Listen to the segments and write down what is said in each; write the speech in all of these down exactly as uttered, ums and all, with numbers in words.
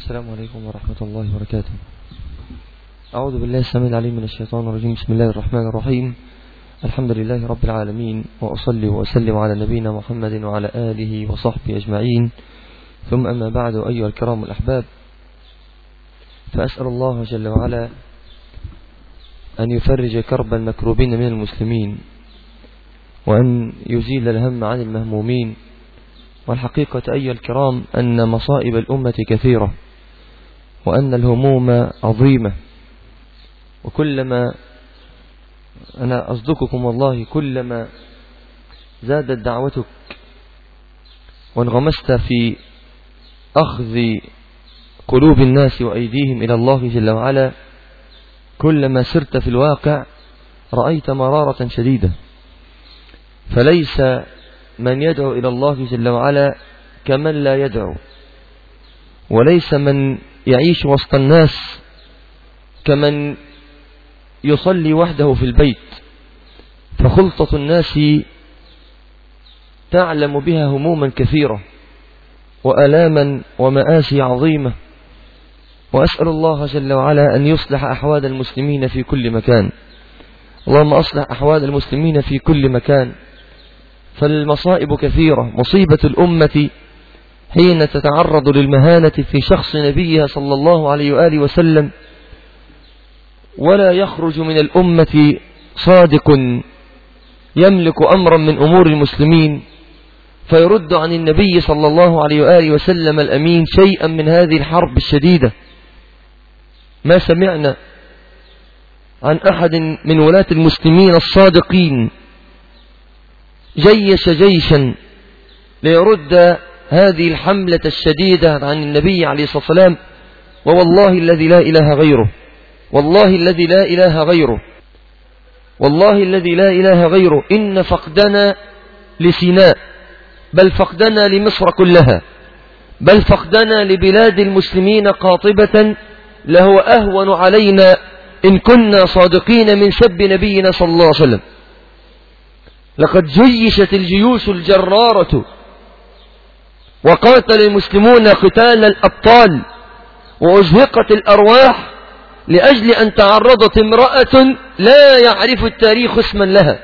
السلام عليكم ورحمة الله وبركاته. أعوذ بالله السميع العليم من الشيطان الرجيم. بسم الله الرحمن الرحيم. الحمد لله رب العالمين، وأصلي وأسلم على نبينا محمد وعلى آله وصحبه أجمعين، ثم أما بعد. أيها الكرام الأحباب، فأسأل الله جل وعلا أن يفرج كرب المكروبين من المسلمين، وأن يزيل الهم عن المهمومين. والحقيقة أيها الكرام أن مصائب الأمة كثيرة، وأن الهموم عظيمة، وكلما أنا أصدقكم والله كلما زادت دعوتك وانغمست في أخذ قلوب الناس وأيديهم إلى الله جل وعلا، كلما سرت في الواقع رأيت مرارة شديدة. فليس من يدعو إلى الله جل وعلا كمن لا يدعو، وليس من يعيش وسط الناس كمن يصلي وحده في البيت. فخلطة الناس تعلم بها هموما كثيرة وألاما ومآسي عظيمة. وأسأل الله جل وعلا أن يصلح أحوال المسلمين في كل مكان. اللهم أصلح أحوال المسلمين في كل مكان، فالمصائب كثيرة. مصيبة الأمة حين تتعرض للمهانة في شخص نبيها صلى الله عليه وآله وسلم، ولا يخرج من الأمة صادق يملك أمرا من أمور المسلمين فيرد عن النبي صلى الله عليه وآله وسلم الأمين شيئا من هذه الحرب الشديدة. ما سمعنا عن أحد من ولاة المسلمين الصادقين جيش جيشا ليرد هذه الحملة الشديدة عن النبي عليه الصلاة والسلام. ووالله الذي لا إله غيره، والله الذي لا إله غيره، والله الذي لا إله غيره، إن فقدنا لسيناء، بل فقدنا لمصر كلها، بل فقدنا لبلاد المسلمين قاطبة لهو أهون علينا إن كنا صادقين من سب نبينا صلى الله عليه وسلم. لقد جيشت الجيوش الجرارة وقاتل المسلمون قتال الأبطال، وأزهقت الأرواح لأجل أن تعرضت امرأة لا يعرف التاريخ اسما لها،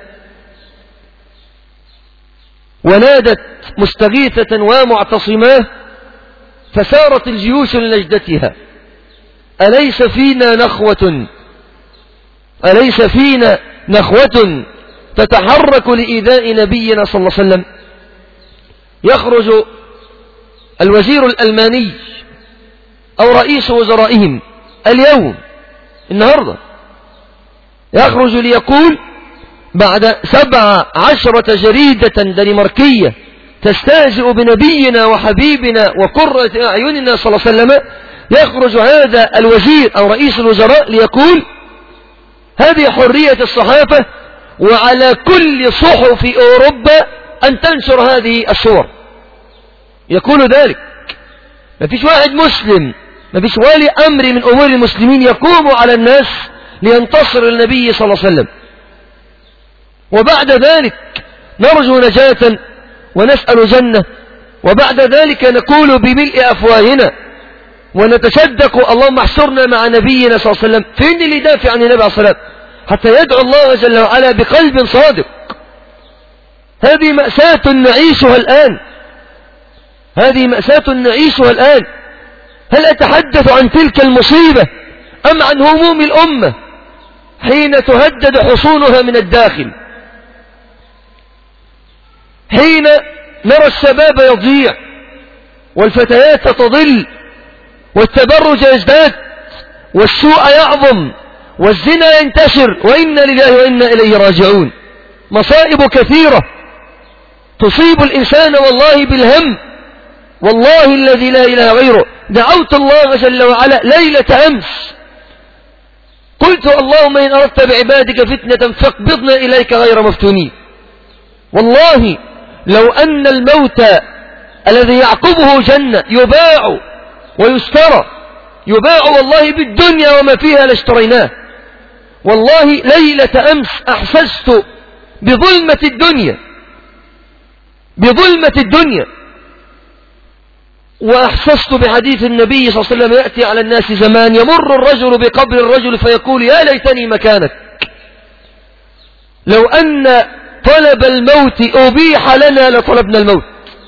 ونادت مستغيثة ومعتصماه، فسارت الجيوش لنجدتها. أليس فينا نخوة أليس فينا نخوة تتحرك لإيذاء نبينا صلى الله عليه وسلم؟ يخرج الوزير الألماني أو رئيس وزرائهم اليوم النهاردة يخرج ليقول بعد سبع عشرة جريدة دنماركية تستهزئ بنبينا وحبيبنا وقرة أعيننا صلى الله عليه وسلم، يخرج هذا الوزير أو رئيس الوزراء ليقول هذه حرية الصحافة، وعلى كل صحف أوروبا أن تنشر هذه الصور. يقول ذلك. ما فيش واحد مسلم، ما فيش ولي أمر من أمور المسلمين يقوم على الناس لينتصر النبي صلى الله عليه وسلم. وبعد ذلك نرجو نجاة ونسأل جنة، وبعد ذلك نقول بملء أفواهنا ونتصدق اللهم احشرنا مع نبينا صلى الله عليه وسلم. فين اللي يدافع عن النبي عليه الصلاة والسلام حتى يدعو الله جل وعلا بقلب صادق؟ هذه مأساة نعيشها الآن، هذه مأساة نعيشها الآن. هل أتحدث عن تلك المصيبة أم عن هموم الأمة حين تهدد حصونها من الداخل، حين نرى الشباب يضيع والفتيات تضل والتبرج يزداد والسوء يعظم والزنا ينتشر، وإنا لله وإنا إليه راجعون. مصائب كثيرة تصيب الإنسان والله بالهم. والله الذي لا إله غيره دعوت الله جل وعلا ليلة أمس قلت اللهم إن أردت بعبادك فتنة فاقبضنا إليك غير مفتونين. والله لو أن الموت الذي يعقبه جنة يباع ويشترى، يباع والله بالدنيا وما فيها لاشتريناه. والله ليلة أمس أحسست بظلمة الدنيا، بظلمة الدنيا. وأحسست بحديث النبي صلى الله عليه وسلم يأتي على الناس زمان يمر الرجل بقبر الرجل فيقول يا ليتني مكانك، لو أن طلب الموت أبيح لنا لطلبنا الموت.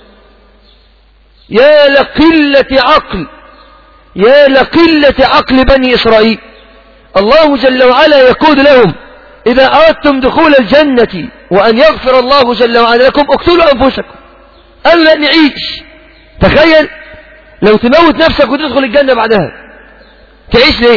يا لقلة عقل، يا لقلة عقل بني إسرائيل. الله جل وعلا يقول لهم إذا أردتم دخول الجنة وأن يغفر الله جل وعلا لكم اقتلوا أنفسكم، ألا نعيش. تخيل لو تموت نفسك وتدخل الجنة بعدها تعيش ليه؟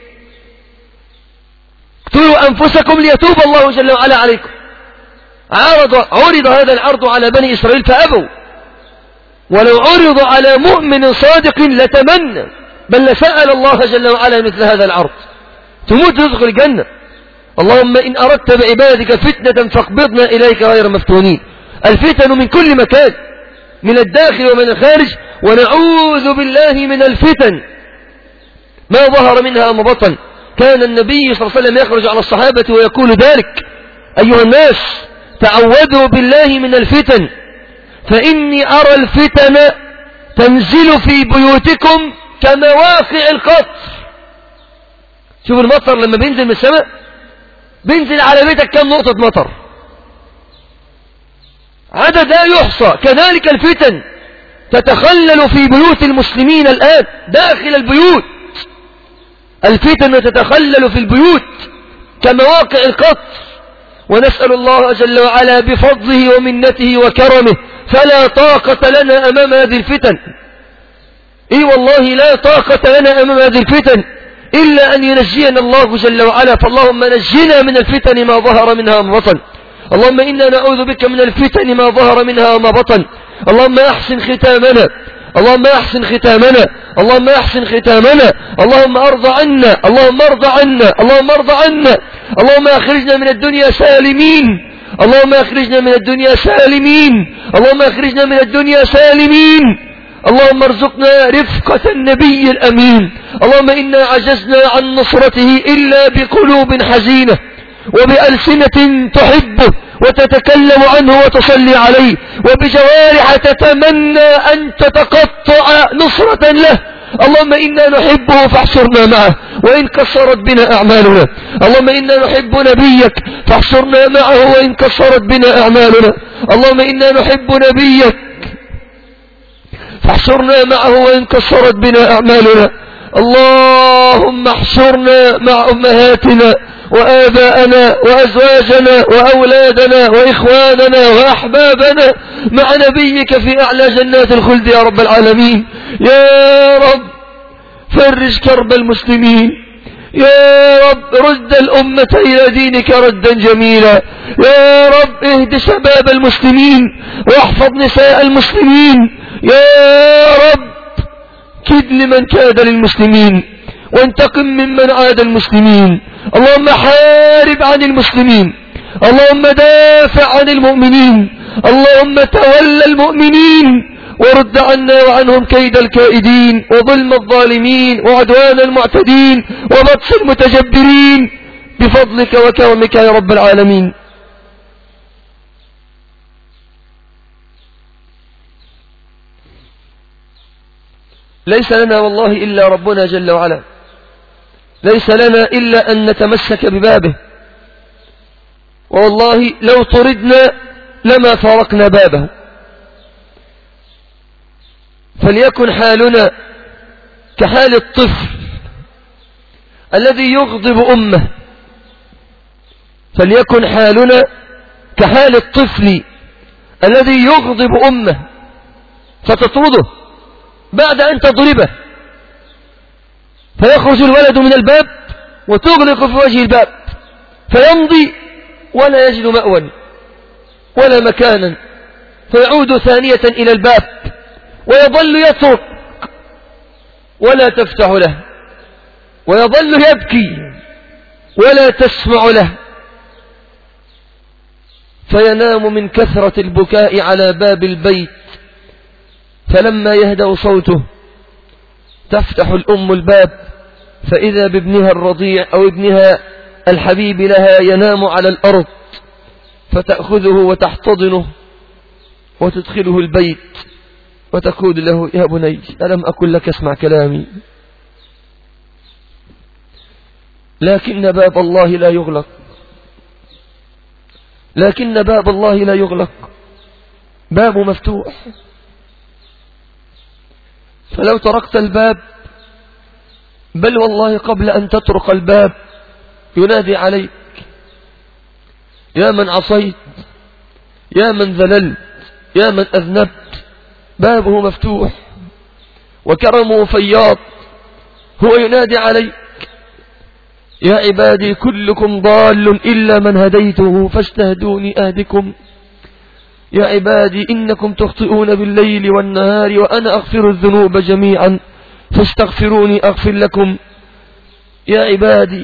اقتلوا أنفسكم ليتوب الله جل وعلا عليكم. عرض, عرض هذا العرض على بني إسرائيل فأبوا، ولو عرض على مؤمن صادق لتمنى بل لسأل الله جل وعلا مثل هذا العرض. تموت تدخل الجنة. اللهم إن أردت بعبادك فتنة فاقبضنا إليك غير مفتونين. الفتن من كل مكان، من الداخل ومن الخارج، ونعوذ بالله من الفتن ما ظهر منها وما بطن. كان النبي صلى الله عليه وسلم يخرج على الصحابة ويقول ذلك: أيها الناس تعوذوا بالله من الفتن فإني أرى الفتن تنزل في بيوتكم كمواقع القطر. شوف المطر لما بينزل من السماء بينزل على بيتك كم نقطة مطر، عدد لا يحصى. كذلك الفتن تتخلل في بيوت المسلمين الآن داخل البيوت، الفتن تتخلل في البيوت كمواقع القطر. ونسأل الله جل وعلا بفضله ومنته وكرمه فلا طاقة لنا أمام هذه الفتن. إي والله لا طاقة لنا أمام هذه الفتن إلا أن ينجينا الله جل وعلا. فاللهم نجنا من الفتن ما ظهر منها وما بطن. اللهم إنا نعوذ بك من الفتن ما ظهر منها وما بطن. اللهم أحسن ختامنا، اللهم أحسن ختامنا، اللهم أحسن ختامنا. اللهم أرض عنا، اللهم أرض عنا، اللهم أرض عنا. اللهم أخرجنا من الدنيا سالمين، اللهم أخرجنا من الدنيا سالمين، اللهم أخرجنا من الدنيا سالمين. اللهم ارزقنا رفقة النبي الأمين. اللهم إنا عجزنا عن نصرته إلا بقلوب حزينة وبألسنة تحبه وتتكلم عنه وتصلي عليه وبجوارح تتمنى أن تتقطع نصرة له. اللهم إنا نحبه فاحشرنا معه وإن كسرت بنا أعمالنا. اللهم إنا نحب نبيك فاحشرنا معه وإن كسرت بنا أعمالنا. اللهم إنا نحب نبيك فاحشرنا معه وإن كسرت بنا أعمالنا. اللهم احشرنا مع أمهاتنا وآباءنا وأزواجنا وأولادنا وإخواننا وأحبابنا مع نبيك في أعلى جنات الخلد يا رب العالمين. يا رب فرج كرب المسلمين، يا رب رد الأمة إلى دينك ردا جميلا. يا رب اهد شباب المسلمين واحفظ نساء المسلمين. يا رب كد لمن كاد للمسلمين وانتقم ممن عاد المسلمين. اللهم حارب عن المسلمين، اللهم دافع عن المؤمنين، اللهم تولى المؤمنين ورد عنا وعنهم كيد الكائدين وظلم الظالمين وعدوان المعتدين وبطش المتجبرين بفضلك وكرمك يا رب العالمين. ليس لنا والله إلا ربنا جل وعلا، ليس لنا إلا أن نتمسك ببابه، والله لو طردنا لما فارقنا بابه. فليكن حالنا كحال الطفل الذي يغضب أمه، فليكن حالنا كحال الطفل الذي يغضب أمه فتطرده بعد أن تضربه، فيخرج الولد من الباب وتغلق في وجه الباب فيمضي ولا يجد مأوى ولا مكانا، فيعود ثانية إلى الباب ويظل يطرق ولا تفتح له، ويظل يبكي ولا تسمع له، فينام من كثرة البكاء على باب البيت. فلما يهدأ صوته تفتح الأم الباب فإذا بابنها الرضيع أو ابنها الحبيب لها ينام على الأرض، فتأخذه وتحتضنه وتدخله البيت وتقول له يا بني ألم أقل لك اسمع كلامي؟ لكن باب الله لا يغلق، لكن باب الله لا يغلق، باب مفتوح. فلو تركت الباب، بل والله قبل أن تطرق الباب ينادي عليك يا من عصيت، يا من ذللت، يا من أذنبت. بابه مفتوح وكرمه فياض، هو ينادي عليك يا عبادي كلكم ضال إلا من هديته فاستهدوني أهدكم. يا عبادي إنكم تخطئون بالليل والنهار وأنا أغفر الذنوب جميعا فاستغفروني أغفر لكم. يا عبادي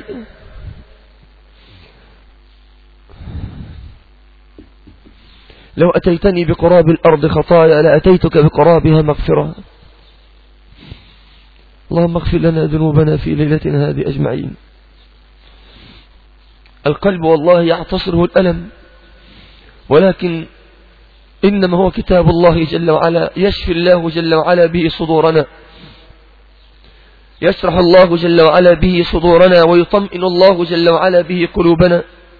لو أتيتني بقراب الأرض خطايا لأتيتك بقرابها مغفرة. اللهم اغفر لنا ذنوبنا في ليلتنا هذه أجمعين. القلب والله يعتصره الألم، ولكن إنما هو كتاب الله جل وعلا يشفي الله جل وعلا به صدورنا، يشرح الله جل وعلا به صدورنا، ويطمئن الله جل وعلا به قلوبنا.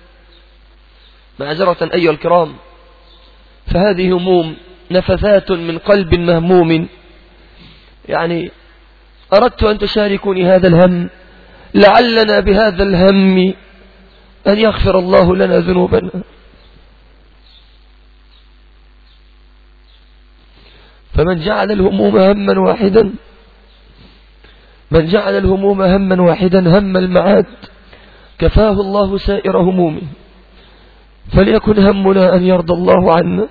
معذرة أيها الكرام، فهذه هموم نفثات من قلب مهموم. يعني أردت أن تشاركوني هذا الهم، لعلنا بهذا الهم أن يغفر الله لنا ذنوبنا. فمن جعل الهموم هما واحدا، من جعل الهموم هما واحدا هم المعاد كفاه الله سائر همومه. فليكن همنا أن يرضى الله عنا،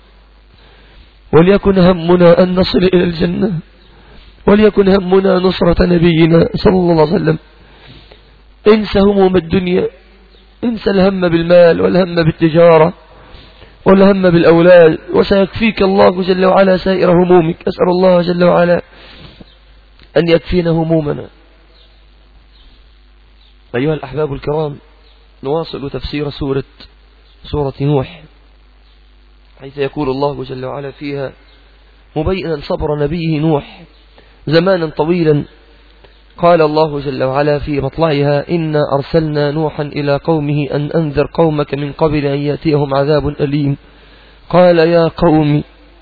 وليكن همنا أن نصل إلى الجنة، وليكن همنا نصرة نبينا صلى الله عليه وسلم. انسى هموم الدنيا، انسى الهم بالمال والهم بالتجارة والهم بالأولاد، وسيكفيك الله جل وعلا سائر همومك. أسأل الله جل وعلا أن يكفينا همومنا. أيها الأحباب الكرام، نواصل تفسير سورة سورة نوح، حيث يقول الله جل وعلا فيها مبينا صبر نبيه نوح زمانا طويلا. قال الله جل وعلا في مطلعها إنا أرسلنا نوحا إلى قومه أن أنذر قومك من قبل أن يأتيهم عذاب أليم. قال يا قوم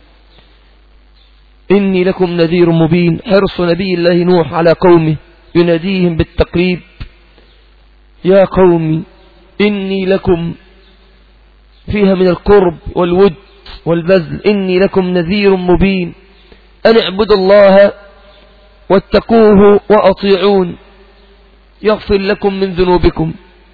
إني لكم نذير مبين. حرص نبي الله نوح على قومه، يناديهم بالتقريب يا قوم إني لكم، فيها من القرب والود والبذل. إني لكم نذير مبين أن اعبدوا الله واتقوه وأطيعون يغفر لكم من ذنوبكم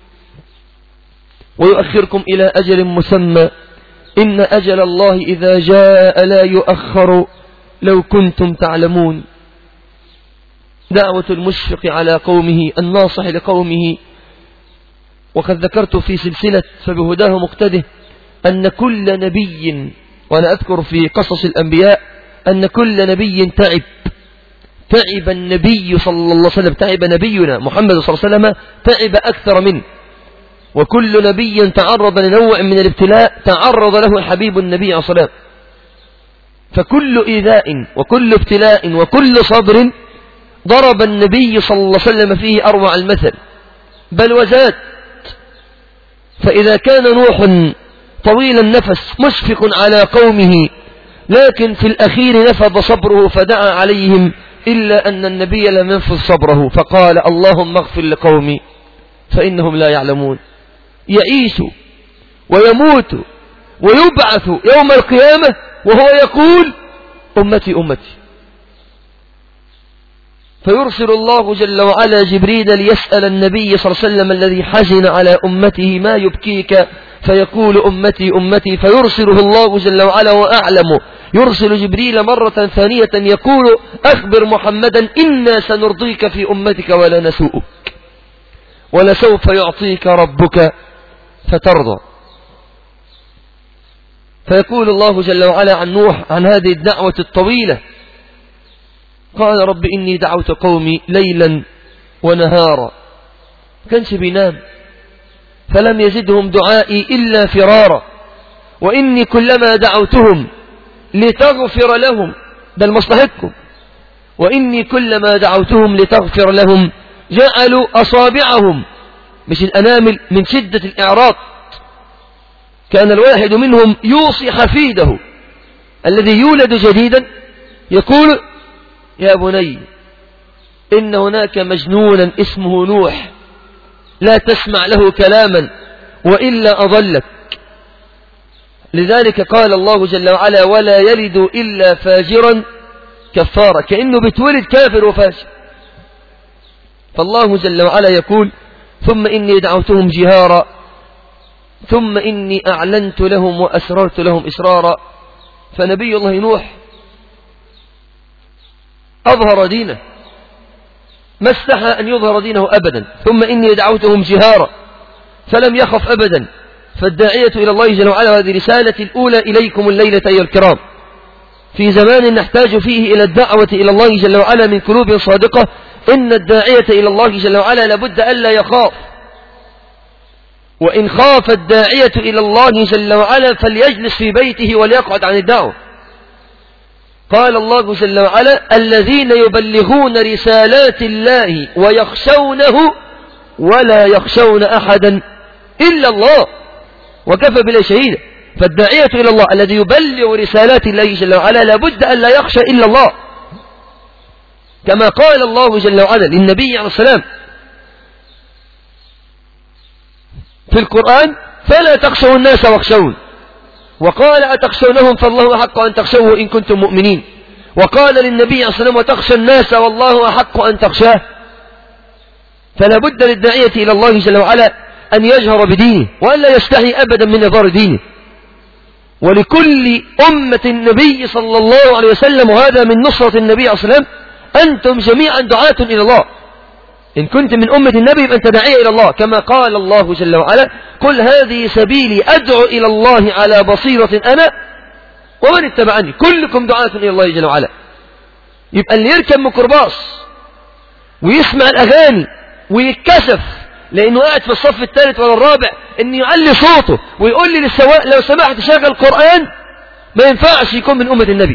ويؤخركم إلى أجل مسمى إن أجل الله إذا جاء لا يؤخر لو كنتم تعلمون. دعوة المشفق على قومه الناصح لقومه. وقد ذكرت في سلسلة فبهداه مقتده أن كل نبي، وأنا أذكر في قصص الأنبياء أن كل نبي تعب تعب النبي صلى الله عليه وسلم، تعب نبينا محمد صلى الله عليه وسلم تعب أكثر منه. وكل نبي تعرض لنوع من الابتلاء تعرض له الحبيب النبي عليه الصلاة والسلام. فكل إيذاء وكل ابتلاء وكل صبر ضرب النبي صلى الله عليه وسلم فيه أروع المثل، بل وزاد. فإذا كان نوح طويل النفس مشفق على قومه، لكن في الأخير نفذ صبره فدعا عليهم، إلا أن النبي لم ينفذ صبره فقال اللهم اغفر لقومي فإنهم لا يعلمون. يعيش ويموت ويبعث يوم القيامة وهو يقول أمتي أمتي. فيرسل الله جل وعلا جبريل ليسأل النبي صلى الله عليه وسلم الذي حزن على أمته ما يبكيك، فيقول أمتي أمتي، فيرسله الله جل وعلا وأعلم. يرسل جبريل مرة ثانية يقول أخبر محمدا إنا سنرضيك في أمتك ولا نسوءك ولسوف يعطيك ربك فترضى. فيقول الله جل وعلا عن نوح عن هذه الدعوة الطويلة قال رب إني دعوت قومي ليلا ونهارا، كانش بينام، فلم يزدهم دعائي إلا فرارا، وإني كلما دعوتهم لتغفر لهم بل مصلحتكم. وإني كلما دعوتهم لتغفر لهم جعلوا أصابعهم، مش الأنامل، من شدة الإعراض. كان الواحد منهم يوصي حفيده الذي يولد جديدا يقول: يا بني إن هناك مجنونا اسمه نوح، لا تسمع له كلاما وإلا أضلك. لذلك قال الله جل وعلا: ولا يلد إلا فاجرا كفارا، كأنه بتولد كافر وفاجر. فالله جل وعلا يقول: ثم إني دعوتهم جهارا ثم إني أعلنت لهم وأسررت لهم إسرارا. فنبي الله نوح أظهر دينه، ما استحى أن يظهر دينه أبدا. ثم إني دعوتهم جهارا، فلم يخف أبدا. فالداعية إلى الله جل وعلا، هذه رسالة الأولى إليكم الليلة أيها الكرام، في زمان نحتاج فيه إلى الدعوة إلى الله جل وعلا من قلوب صادقة. إن الداعية إلى الله جل وعلا لابد ألا يخاف، وإن خاف الداعية إلى الله جل وعلا فليجلس في بيته وليقعد عن الدعوة. قال الله جل وعلا: الذين يبلغون رسالات الله ويخشونه ولا يخشون أحدا إلا الله وكفى بالله شهيدا. فالداعية إلى الله الذي يبلغ رسالات الله جل وعلا لابد أن لا يخشى إلا الله، كما قال الله جل وعلا للنبي عليه السلام في القرآن: فلا تخشوا الناس واخشون. وقال: أتخشونهم فالله أحق أن تخشوه إن كنتم مؤمنين. وقال للنبي عليه السلام: وتخشى الناس والله أحق أن تخشاه. فلا بد للداعية إلى الله جل وعلا أن يجهر بدينه وأن لا يستحي أبدا من إظهار دينه. ولكل أمة النبي صلى الله عليه وسلم، وهذا من نصرة النبي عليه السلام، أنتم جميعا دعاة إلى الله. إن كنت من أمة النبي فأنت داعية إلى الله، كما قال الله جل وعلا: قل هذه سبيلي أدعو إلى الله على بصيرة أنا ومن اتبعني. كلكم دعاة إلى الله جل وعلا. يبقى اللي يركب ميكروباص ويسمع الأغاني ويتكسف لأنه قاعد في الصف الثالث ولا الرابع إن يعلي صوته ويقول لي للسواق: لو سمحت شغل قرآن، ما ينفعش يكون من أمة النبي.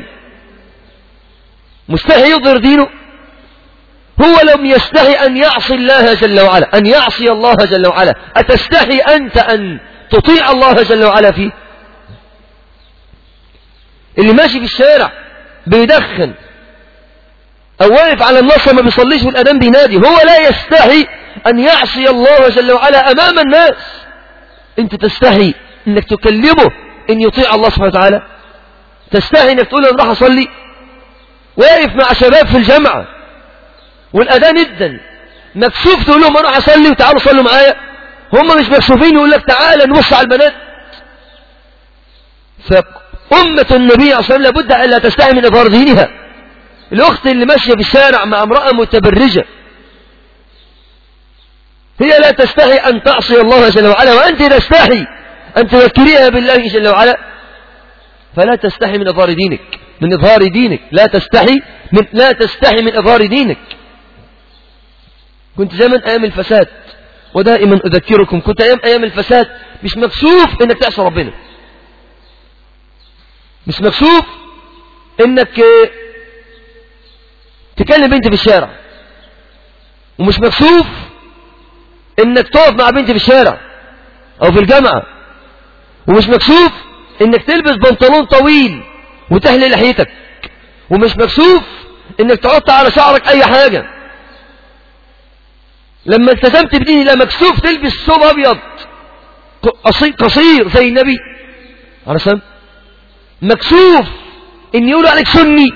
مستحي يظهر دينه. هو لم يستحي أن يعصي الله جل وعلا، أن يعصي الله جل وعلا. أتستحي أنت أن تطيع الله جل وعلا فيه؟ اللي ماشي في الشارع بيدخن أو واقف على النصر ما بيصليش والأذان بينادي، هو لا يستحي أن يعصي الله جل وعلا أمام الناس. أنت تستحي أنك تكلمه أن يطيع الله سبحانه وتعالى؟ تستحي أنك تقول له راح أصلي؟ واقف مع شباب في الجامعة والأذان ادن، مكسوف تقول لهم أروح أصلي وتعالوا صلوا معايا؟ هم مش مكسوفين، يقول لك تعالى نبص على البنات. فأمة النبي عليه الصلاة والسلام لابد أن لا تستحي من إظهار دينها. الأخت اللي ماشية في الشارع مع امرأة متبرجة، هي لا تستحي أن تعصي الله جل وعلا، وأنت تستحي أن تذكريها بالله جل وعلا. فلا تستحي من إظهار دينك، من إظهار دينك لا تستحي من لا تستحي من إظهار دينك. كنت زمن أيام الفساد، ودائما أذكركم، كنت أيام أيام الفساد مش مكسوف إنك تعصي ربنا، مش مكسوف إنك تكلم بنت في الشارع، ومش مكسوف إنك تقف مع بنت في الشارع أو في الجامعة، ومش مكسوف إنك تلبس بنطلون طويل وتحلي لحيتك، ومش مكسوف إنك تحط على شعرك أي حاجة. لما التزمت بديني لا مكسوف تلبس ثوب أبيض قصير زي النبي عليه السلام، مكسوف إن يقولوا عليك سني،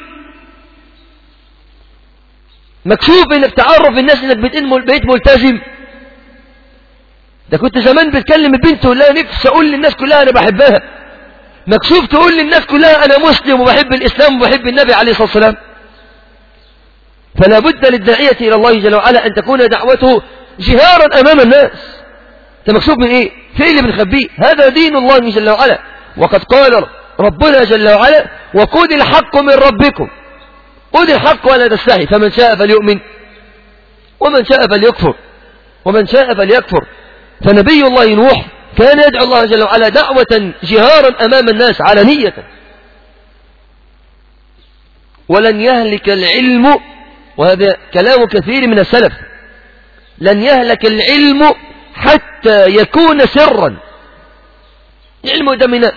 مكسوف إنك تعرف الناس إنك بقيت ملتزم. ده كنت زمان بتكلم البنت تقول لها نفسي أقول للناس كلها أنا بحبها، مكسوف تقول للناس كلها أنا مسلم وبحب الإسلام وبحب النبي عليه الصلاة والسلام. فلا بد للداعية إلى الله جل وعلا أن تكون دعوته جهارا أمام الناس. أنت مكسوف من إيه؟ في اللي بنخبيه؟ هذا دين الله جل وعلا. وقد قال ربنا جل وعلا: وقل الحق من ربكم، قل الحق ولا تستحي، فمن شاء فليؤمن ومن شاء فليكفر ومن شاء فليكفر. فنبي الله نوح كان يدعو الله جل وعلا دعوة جهارا أمام الناس علانية. ولن يهلك العلم، وهذا كلام كثير من السلف، لن يهلك العلم حتى يكون سرا. العلم قدام الناس،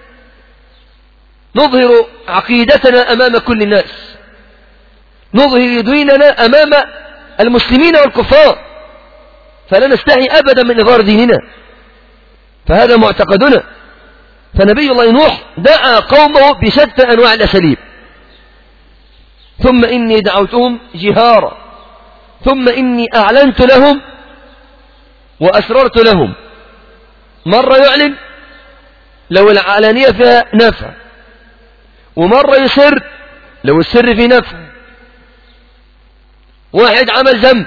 نظهر عقيدتنا أمام كل الناس، نظهر ديننا أمام المسلمين والكفار، فلا نستحي أبدا من إظهار ديننا، فهذا معتقدنا. فنبي الله نوح دعا قومه بشتى أنواع الأساليب، ثم إني دعوتهم جهارا، ثم إني أعلنت لهم وأسررت لهم. مرة يعلن لو العلانية فيها نفع، ومرة يسر لو السر فيه نفع. واحد عمل ذنب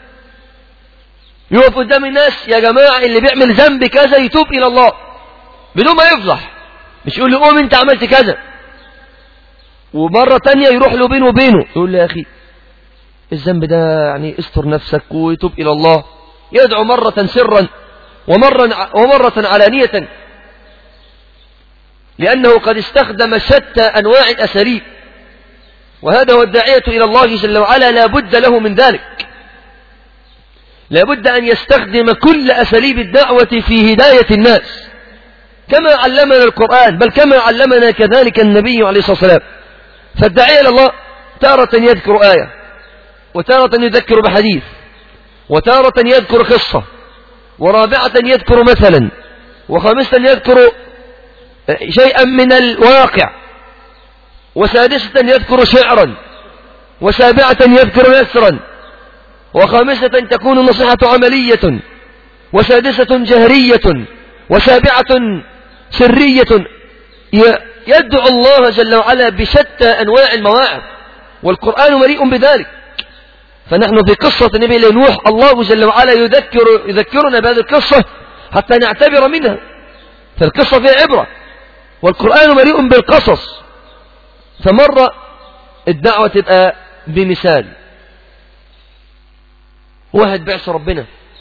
يقف قدام الناس، يا جماعة اللي بيعمل ذنب كذا يتوب إلى الله، بدون ما يفضح، مش يقول له قوم انت عملت كذا. ومرة تانية يروح له بينه وبينه يقول له يا أخي الذنب ده يعني استر نفسك ويتوب إلى الله. يدعو مرة سرا ومرة, ومرة علانية، لأنه قد استخدم شتى أنواع الأساليب، وهذا هو الداعية إلى الله جل وعلا، لا بد له من ذلك، لا بد أن يستخدم كل أساليب الدعوة في هداية الناس كما علمنا القرآن، بل كما علمنا كذلك النبي عليه الصلاة والسلام. فالداعية إلى الله تارة يذكر آية، وتارة يذكر بحديث، وتارة يذكر قصة، ورابعة يذكر مثلا، وخامسة يذكر شيئا من الواقع، وسادسة يذكر شعرا، وسابعة يذكر نثرا، وخامسة تكون النصيحة عملية، وسادسة جهرية، وسابعة سرية. يدعو الله جل وعلا بشتى أنواع المواعظ، والقرآن مليء بذلك. فنحن في قصة النبي نوح الله جل وعلا يذكر يذكرنا بهذه القصة حتى نعتبر منها، فالقصة فيها عبرة، والقرآن مليء بالقصص. فمرة الدعوة تبقى بمثال، واحد بيعصي ربنا،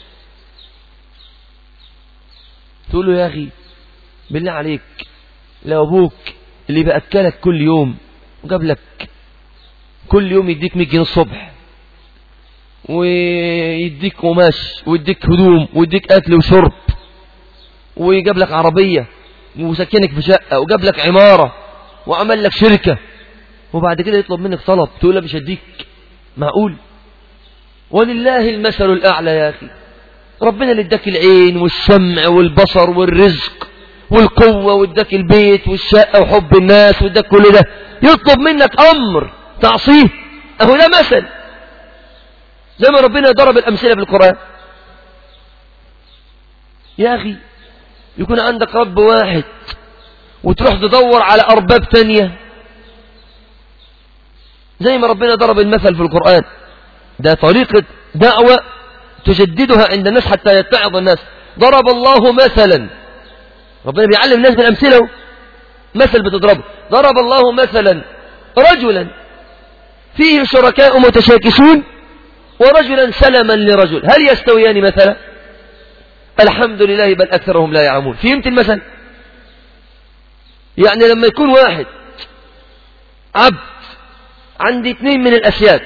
تقول له يا أخي بالله عليك لو أبوك اللي بأكلك كل يوم وجاب لك كل يوم يديك مية جنيه الصبح، ويديك قماش ويديك هدوم ويديك أكل وشرب، ويجاب لك عربية وسكنك في شقة وجاب لك عمارة وعمل لك شركة، وبعد كده يطلب منك طلب تقول له مش هديك؟ معقول؟ ولله المثل الأعلى يا أخي، ربنا اللي اداك العين والسمع والبصر والرزق والقوة، واداك البيت والشقة وحب الناس، واداك كل ده، يطلب منك أمر تعصيه؟ أهو ده مثل، زي ما ربنا ضرب الأمثلة في القرآن. يا أخي يكون عندك رب واحد وتروح تدور على أرباب تانية، زي ما ربنا ضرب المثل في القرآن. ده طريقة دعوة تجددها عند الناس حتى يتعظ الناس. ضرب الله مثلا، ربنا بيعلم الناس بالأمثلة، مثل بتضربه. ضرب الله مثلا رجلا فيه شركاء متشاكسون ورجلا سلما لرجل، هل يستويان مثلا؟ الحمد لله بل أكثرهم لا يعلمون. فهمت المثل؟ يعني لما يكون واحد عبد عندي اثنين من الأسياد،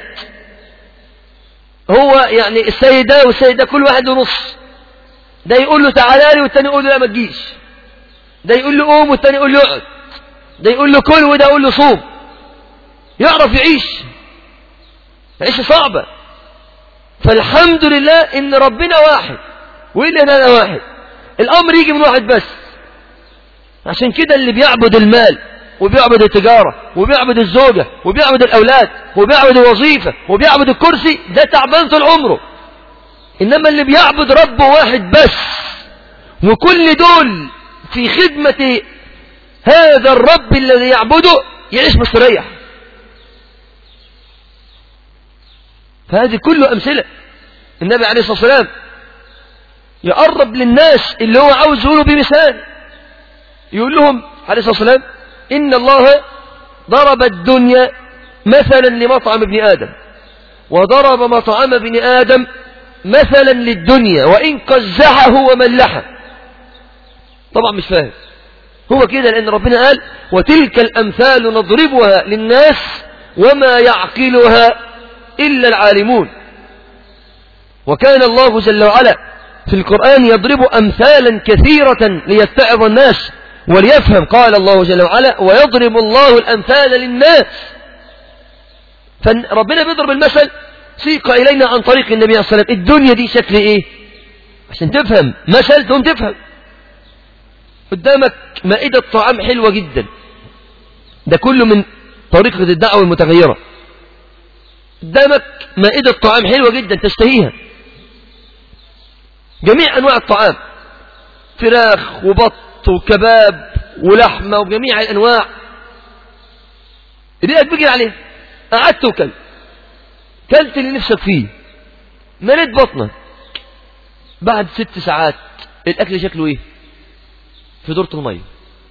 هو يعني السيدة والسيدة كل واحد له نص، ده يقول له تعالى لي والتاني يقول له لا ما تجيش، ده يقول له قوم والتاني يقول له اقعد، ده يقول له كل وده يقول له صوم. يعرف يعيش عيش صعبة. فالحمد لله ان ربنا واحد وإلا أنا واحد، الأمر يجي من واحد بس. عشان كده اللي بيعبد المال وبيعبد التجارة وبيعبد الزوجة وبيعبد الأولاد وبيعبد الوظيفة وبيعبد الكرسي، ده تعبان طول عمره. إنما اللي بيعبد رب واحد بس، وكل دول في خدمة هذا الرب الذي يعبده، يعيش مستريح. فهذه كله أمثلة. النبي عليه الصلاة والسلام يقرب للناس اللي هو عاوز يقوله بمثال، يقول لهم عليه الصلاة والسلام إن الله ضرب الدنيا مثلا لمطعم ابن آدم، وضرب مطعم ابن آدم مثلا للدنيا وإن قزحه وملحه. طبعا مش فاهم هو كده، لأن ربنا قال وتلك الأمثال نضربها للناس وما يعقلها إلا العالمون. وكان الله جل وعلا في القرآن يضرب أمثالا كثيرة ليتعظ الناس وليفهم. قال الله جل وعلا ويضرب الله الأمثال للناس. فربنا بيضرب المثل سيق إلينا عن طريق النبي صلى الله عليه وسلم. الدنيا دي شكل إيه عشان تفهم مثل تقوم تفهم. قدامك مائدة طعام حلوة جدا، ده كله من طريقة الدعوة المتغيرة. قدامك مائدة طعام حلوة جدا تشتهيها، جميع أنواع الطعام، فراخ وبط وكباب ولحمة وجميع الأنواع، ريقك بيجري عليه، قعدت وكلت، كلت اللي نفسك فيه، مليت بطنك. بعد ست ساعات الأكل شكله إيه؟ في دورة المية.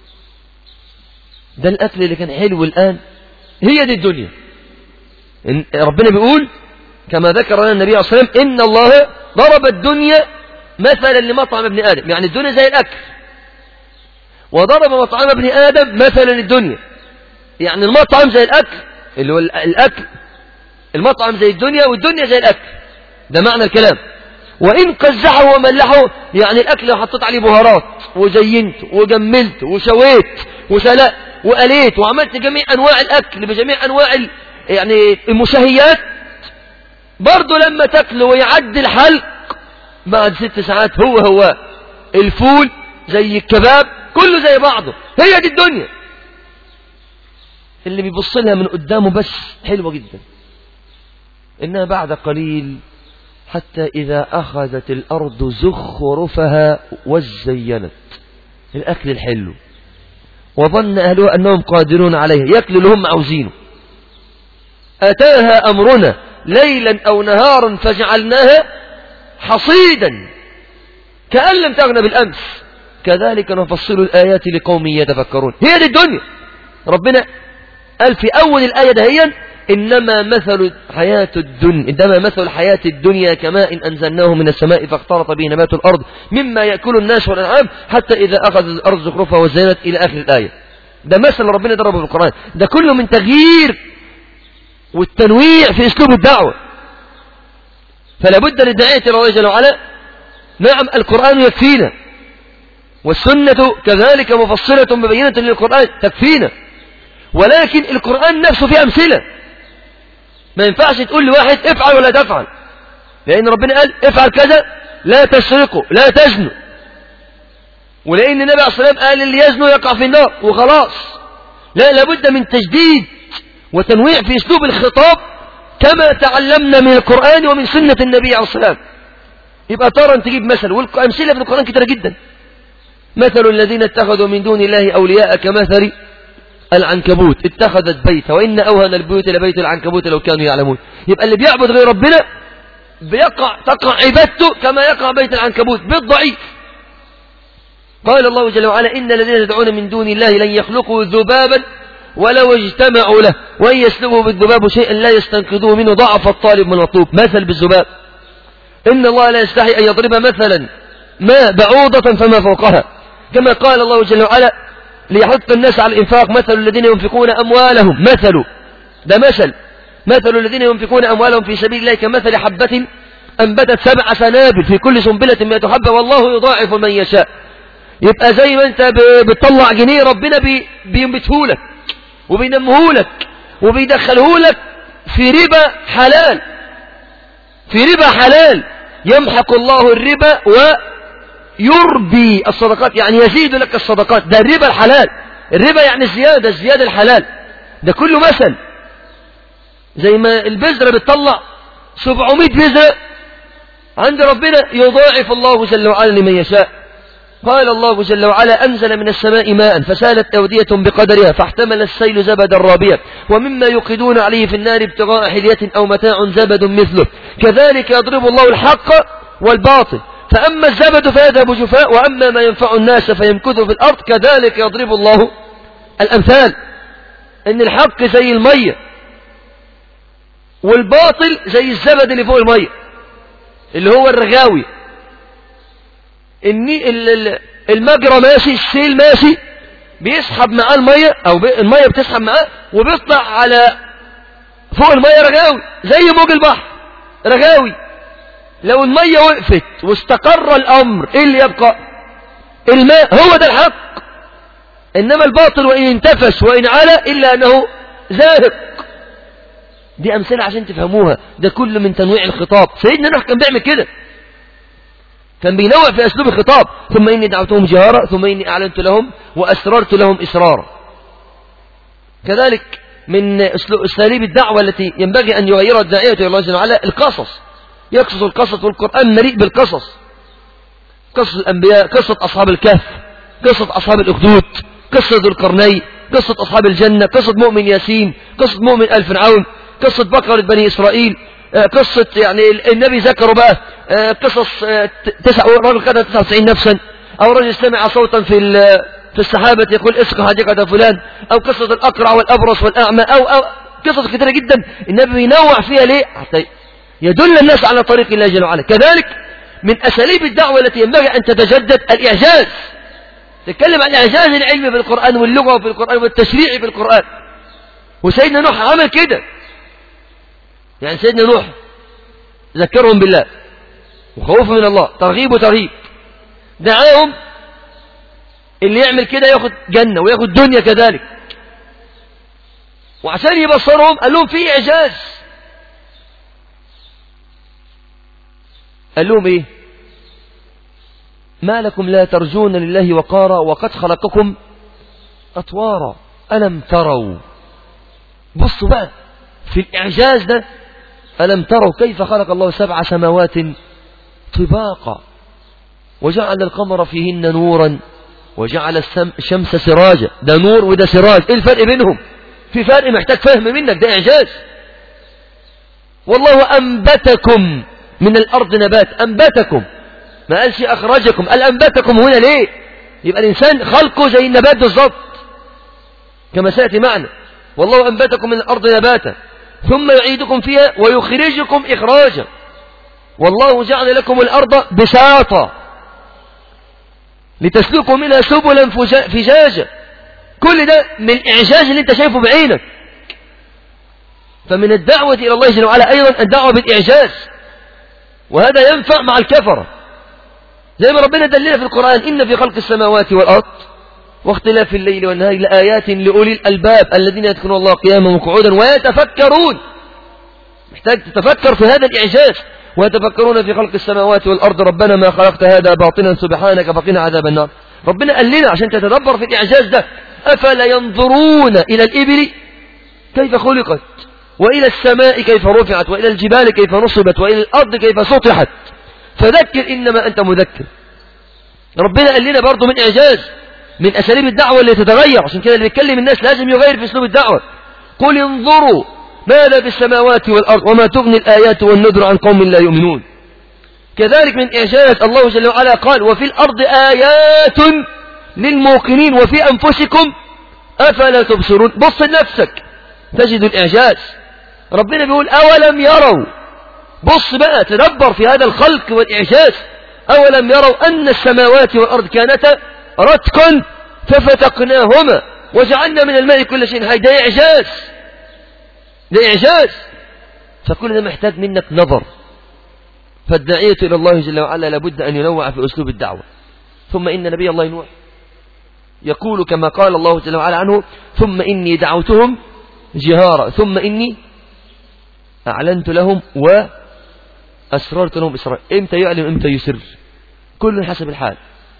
ده الأكل اللي كان حلو الآن. هي دي الدنيا. إن ربنا بيقول كما ذكر لنا النبي صلى الله عليه وسلم إن الله ضرب الدنيا مثلا لمطعم ابن آدم، يعني الدنيا زي الأكل، وضرب مطعم ابن آدم مثلا الدنيا، يعني المطعم زي الأكل اللي هو الأكل، المطعم زي الدنيا والدنيا زي الأكل، ده معنى الكلام. وإن قزحه وملحه، يعني الأكل لو حطيت عليه بهارات وزينت وجملت وشويت وسلقت وقليت وعملت جميع أنواع الأكل بجميع أنواع يعني المشهيات، برضو لما تاكله ويعدي الحلق بعد ست ساعات هو هو الفول زي الكباب كله زي بعضه. هي دي الدنيا اللي بيبص لها من قدامه بس حلوة جدا، إنها بعد قليل حتى إذا أخذت الأرض زخرفها وزينت، الأكل الحلو، وظن أهلها أنهم قادرون عليه، يأكلوا اللي هم عاوزينه. أتاها أمرنا ليلا أو نهارا فجعلناها حصيدا كأن لم تغن بالأمس كذلك نفصل الآيات لقوم يتفكرون. هي دي الدنيا. ربنا قال في أول الآية دهيا إنما مثل حياة الدنيا إنما مثل حياة الدنيا كماء أنزلناه من السماء فاختلط به نبات الأرض مما يأكل الناس والأنعام حتى إذا أخذ الأرض زخرفها وزينت إلى آخر الآية. ده مثل ربنا ضربه في القرآن، ده كله من تغيير والتنويع في أسلوب الدعوة. فلا بد للداعية الله جل وعلا، نعم القرآن يكفينا والسنة كذلك مفصلة مبينة للقرآن تكفينا، ولكن القرآن نفسه فيه أمثلة. ما ينفعش تقول لواحد افعل ولا تفعل، لأن ربنا قال افعل كذا لا تسرقوا لا تزنوا، ولأن النبي عليه الصلاة والسلام قال اللي يزنوا يقع في النار وخلاص. لا، لابد من تجديد وتنويع في أسلوب الخطاب كما تعلمنا من القرآن ومن سنة النبي عليه الصلاة والسلام. يبقى ترى أن تجيب مثل، والأمثلة في القرآن كتيرة جدا. مثل الذين اتخذوا من دون الله أولياء كمثل العنكبوت اتخذت بيتا وإن أوهن البيوت لبيت العنكبوت لو كانوا يعلمون. يبقى اللي بيعبد غير ربنا بيقع تقع عبادته كما يقع بيت العنكبوت بالضعيف. قال الله جل وعلا إن الذين يدعون من دون الله لن يخلقوا ذبابا ولو اجتمعوا له وإن يسلبه بالذباب شيئا لا يستنقذوه منه ضعف الطالب من المطلوب. مثل بالذباب، إن الله لا يستحي أن يضرب مثلا ما بعوضة فما فوقها، كما قال الله جل وعلا ليحث الناس على الإنفاق مثل الذين ينفقون أموالهم مثل ده مثل مثل الذين ينفقون أموالهم في سبيل الله كمثل حبة أنبتت سبع سنابل في كل سنبلة مئة حبة والله يضاعف من يشاء. يبقى زي ما أنت بتطلع جنيه ربنا بينبتهولك وبينمهولك وبيدخلهولك في ربا حلال، في ربا حلال يمحق الله الربا ويربي الصدقات، يعني يزيد لك الصدقات. ده الربا الحلال، الربا يعني الزيادة، الزيادة الحلال. ده كله مثل. زي ما البذرة بتطلع سبعمائة بذرة عند ربنا يضاعف الله جل وعلا لمن يشاء. قال الله جل وعلا أنزل من السماء ماء فسالت أودية بقدرها فاحتمل السيل زبدا رابيا ومما يوقدون عليه في النار ابتغاء حلية أو متاع زبد مثله كذلك يضرب الله الحق والباطل فأما الزبد فيذهب جفاء وأما ما ينفع الناس فيمكث في الأرض كذلك يضرب الله الأمثال. إن الحق زي المية والباطل زي الزبد اللي فوق المية اللي هو الرغاوي. المجرى ماشي، السيل ماشي بيسحب معاه المية أو المية بتسحب معاه وبيطلع على فوق المية رجاوي زي موج البحر رجاوي. لو المية وقفت واستقر الأمر إيه اللي يبقى؟ الماء هو ده الحق. إنما الباطل وإن انتفش وإن علا إلا أنه زاهق. دي أمثلة عشان تفهموها، ده كل من تنويع الخطاب. سيدنا نوح كان بيعمل كده، كان بينوع في أسلوب الخطاب. ثم إني دعوتهم جهارا ثم إني أعلنت لهم وأسررت لهم إسرارا. كذلك من أساليب الدعوة التي ينبغي أن يغيرها الداعية إلى الله جل وعلا القصص. يقصص القصص، والقرآن مليء بالقصص. قصص الأنبياء، قصة أصحاب الكهف، قصة أصحاب الأخدود، قصة ذو القرنين، قصة أصحاب الجنة، قصة مؤمن ياسين، قصة مؤمن آل فرعون، قصة بقرة بني إسرائيل، قصة يعني النبي ذكروا بقى قصص تسع رجل قتل تسعة وتسعين نفسا، أو رجل سمع صوتا في في السحابة يقول اسق حديقة فلان، أو قصة الأقرع والأبرص والأعمى، أو أو قصص كثيرة جدا النبي ينوع فيها. ليه؟ حتى يدل الناس على طريق الله جل وعلا. كذلك من أساليب الدعوة التي ينبغي أن تتجدد الإعجاز. تتكلم عن إعجاز العلم بالقرآن واللغة في القرآن والتشريع في القرآن. وسيدنا نوح عمل كده. يعني سيدنا نوح ذكرهم بالله وخوفهم من الله، ترغيب وترهيب، دعاهم اللي يعمل كده ياخد جنة وياخد دنيا كذلك. وعشان يبصرهم قال لهم في إعجاز. قال لهم إيه؟ ما لكم لا ترجون لله وقارا وقد خلقكم أطوارا ألم تروا. بصوا بقى في الإعجاز ده، ألم تروا كيف خلق الله سبع سماوات طباقا وجعل القمر فيهن نورا وجعل الشمس سراجا. ده نور وده سراج، ايه الفرق بينهم؟ في فرق محتاج فهم منك، ده إعجاز. والله أنبتكم من الأرض نبات، أنبتكم، ما قالش أخرجكم، قال أنبتكم هنا. ليه؟ يبقى الإنسان خلقه زي النبات بالضبط كما سيأتي معنا. والله أنبتكم من الأرض نباتا ثم يعيدكم فيها ويخرجكم إخراجا. والله جعل لكم الأرض بساطا لتسلكوا منها سبلا فجاجا. كل ده من الإعجاز اللي انت شايفه بعينك. فمن الدعوة إلى الله جل وعلا أيضا الدعوة بالإعجاز، وهذا ينفع مع الكفرة. زي ما ربنا دلنا في القرآن إن في خلق السماوات والأرض واختلاف الليل والنهار لآيات لأولي الألباب الذين يذكرون الله قياما وقعودا ويتفكرون. محتاج تتفكر في هذا الإعجاز. ويتفكرون في خلق السماوات والأرض ربنا ما خلقت هذا باطلا سبحانك فقنا عذاب النار. ربنا قال لنا عشان تتدبر في الإعجاز ده. أفلا ينظرون إلى الإبل كيف خلقت وإلى السماء كيف رفعت وإلى الجبال كيف نصبت وإلى الأرض كيف سطحت فذكر إنما أنت مذكر. ربنا قال لنا برضو من إعجاز من أساليب الدعوة اللي تتغير. عشان كده اللي بيتكلم الناس لازم يغير في أسلوب الدعوة. قل انظروا ماذا في السماوات والأرض وما تغني الآيات والنذر عن قوم لا يؤمنون. كذلك من إعجاز الله جل وعلا قال وفي الأرض آيات للموقنين وفي أنفسكم أفلا تبصرون. بص لنفسك تجد الإعجاز. ربنا بيقول أولم يروا. بص بقى تدبر في هذا الخلق والإعجاز. أولم يروا أن السماوات والأرض كانتا رتقا ففتقناهما وجعلنا من الماء كل شيء حي. ده إعجاز، ده إعجاز. فكل ده محتاج منك نظر. فالداعية إلى الله جل وعلا لابد أن ينوع في أسلوب الدعوة. ثم إن نبي الله نوح يقول كما قال الله جل وعلا عنه ثم إني دعوتهم جهارا ثم إني أعلنت لهم وأسررت لهم إسرار. إمتى يعلن إمتى يسر؟ كل حسب الحال.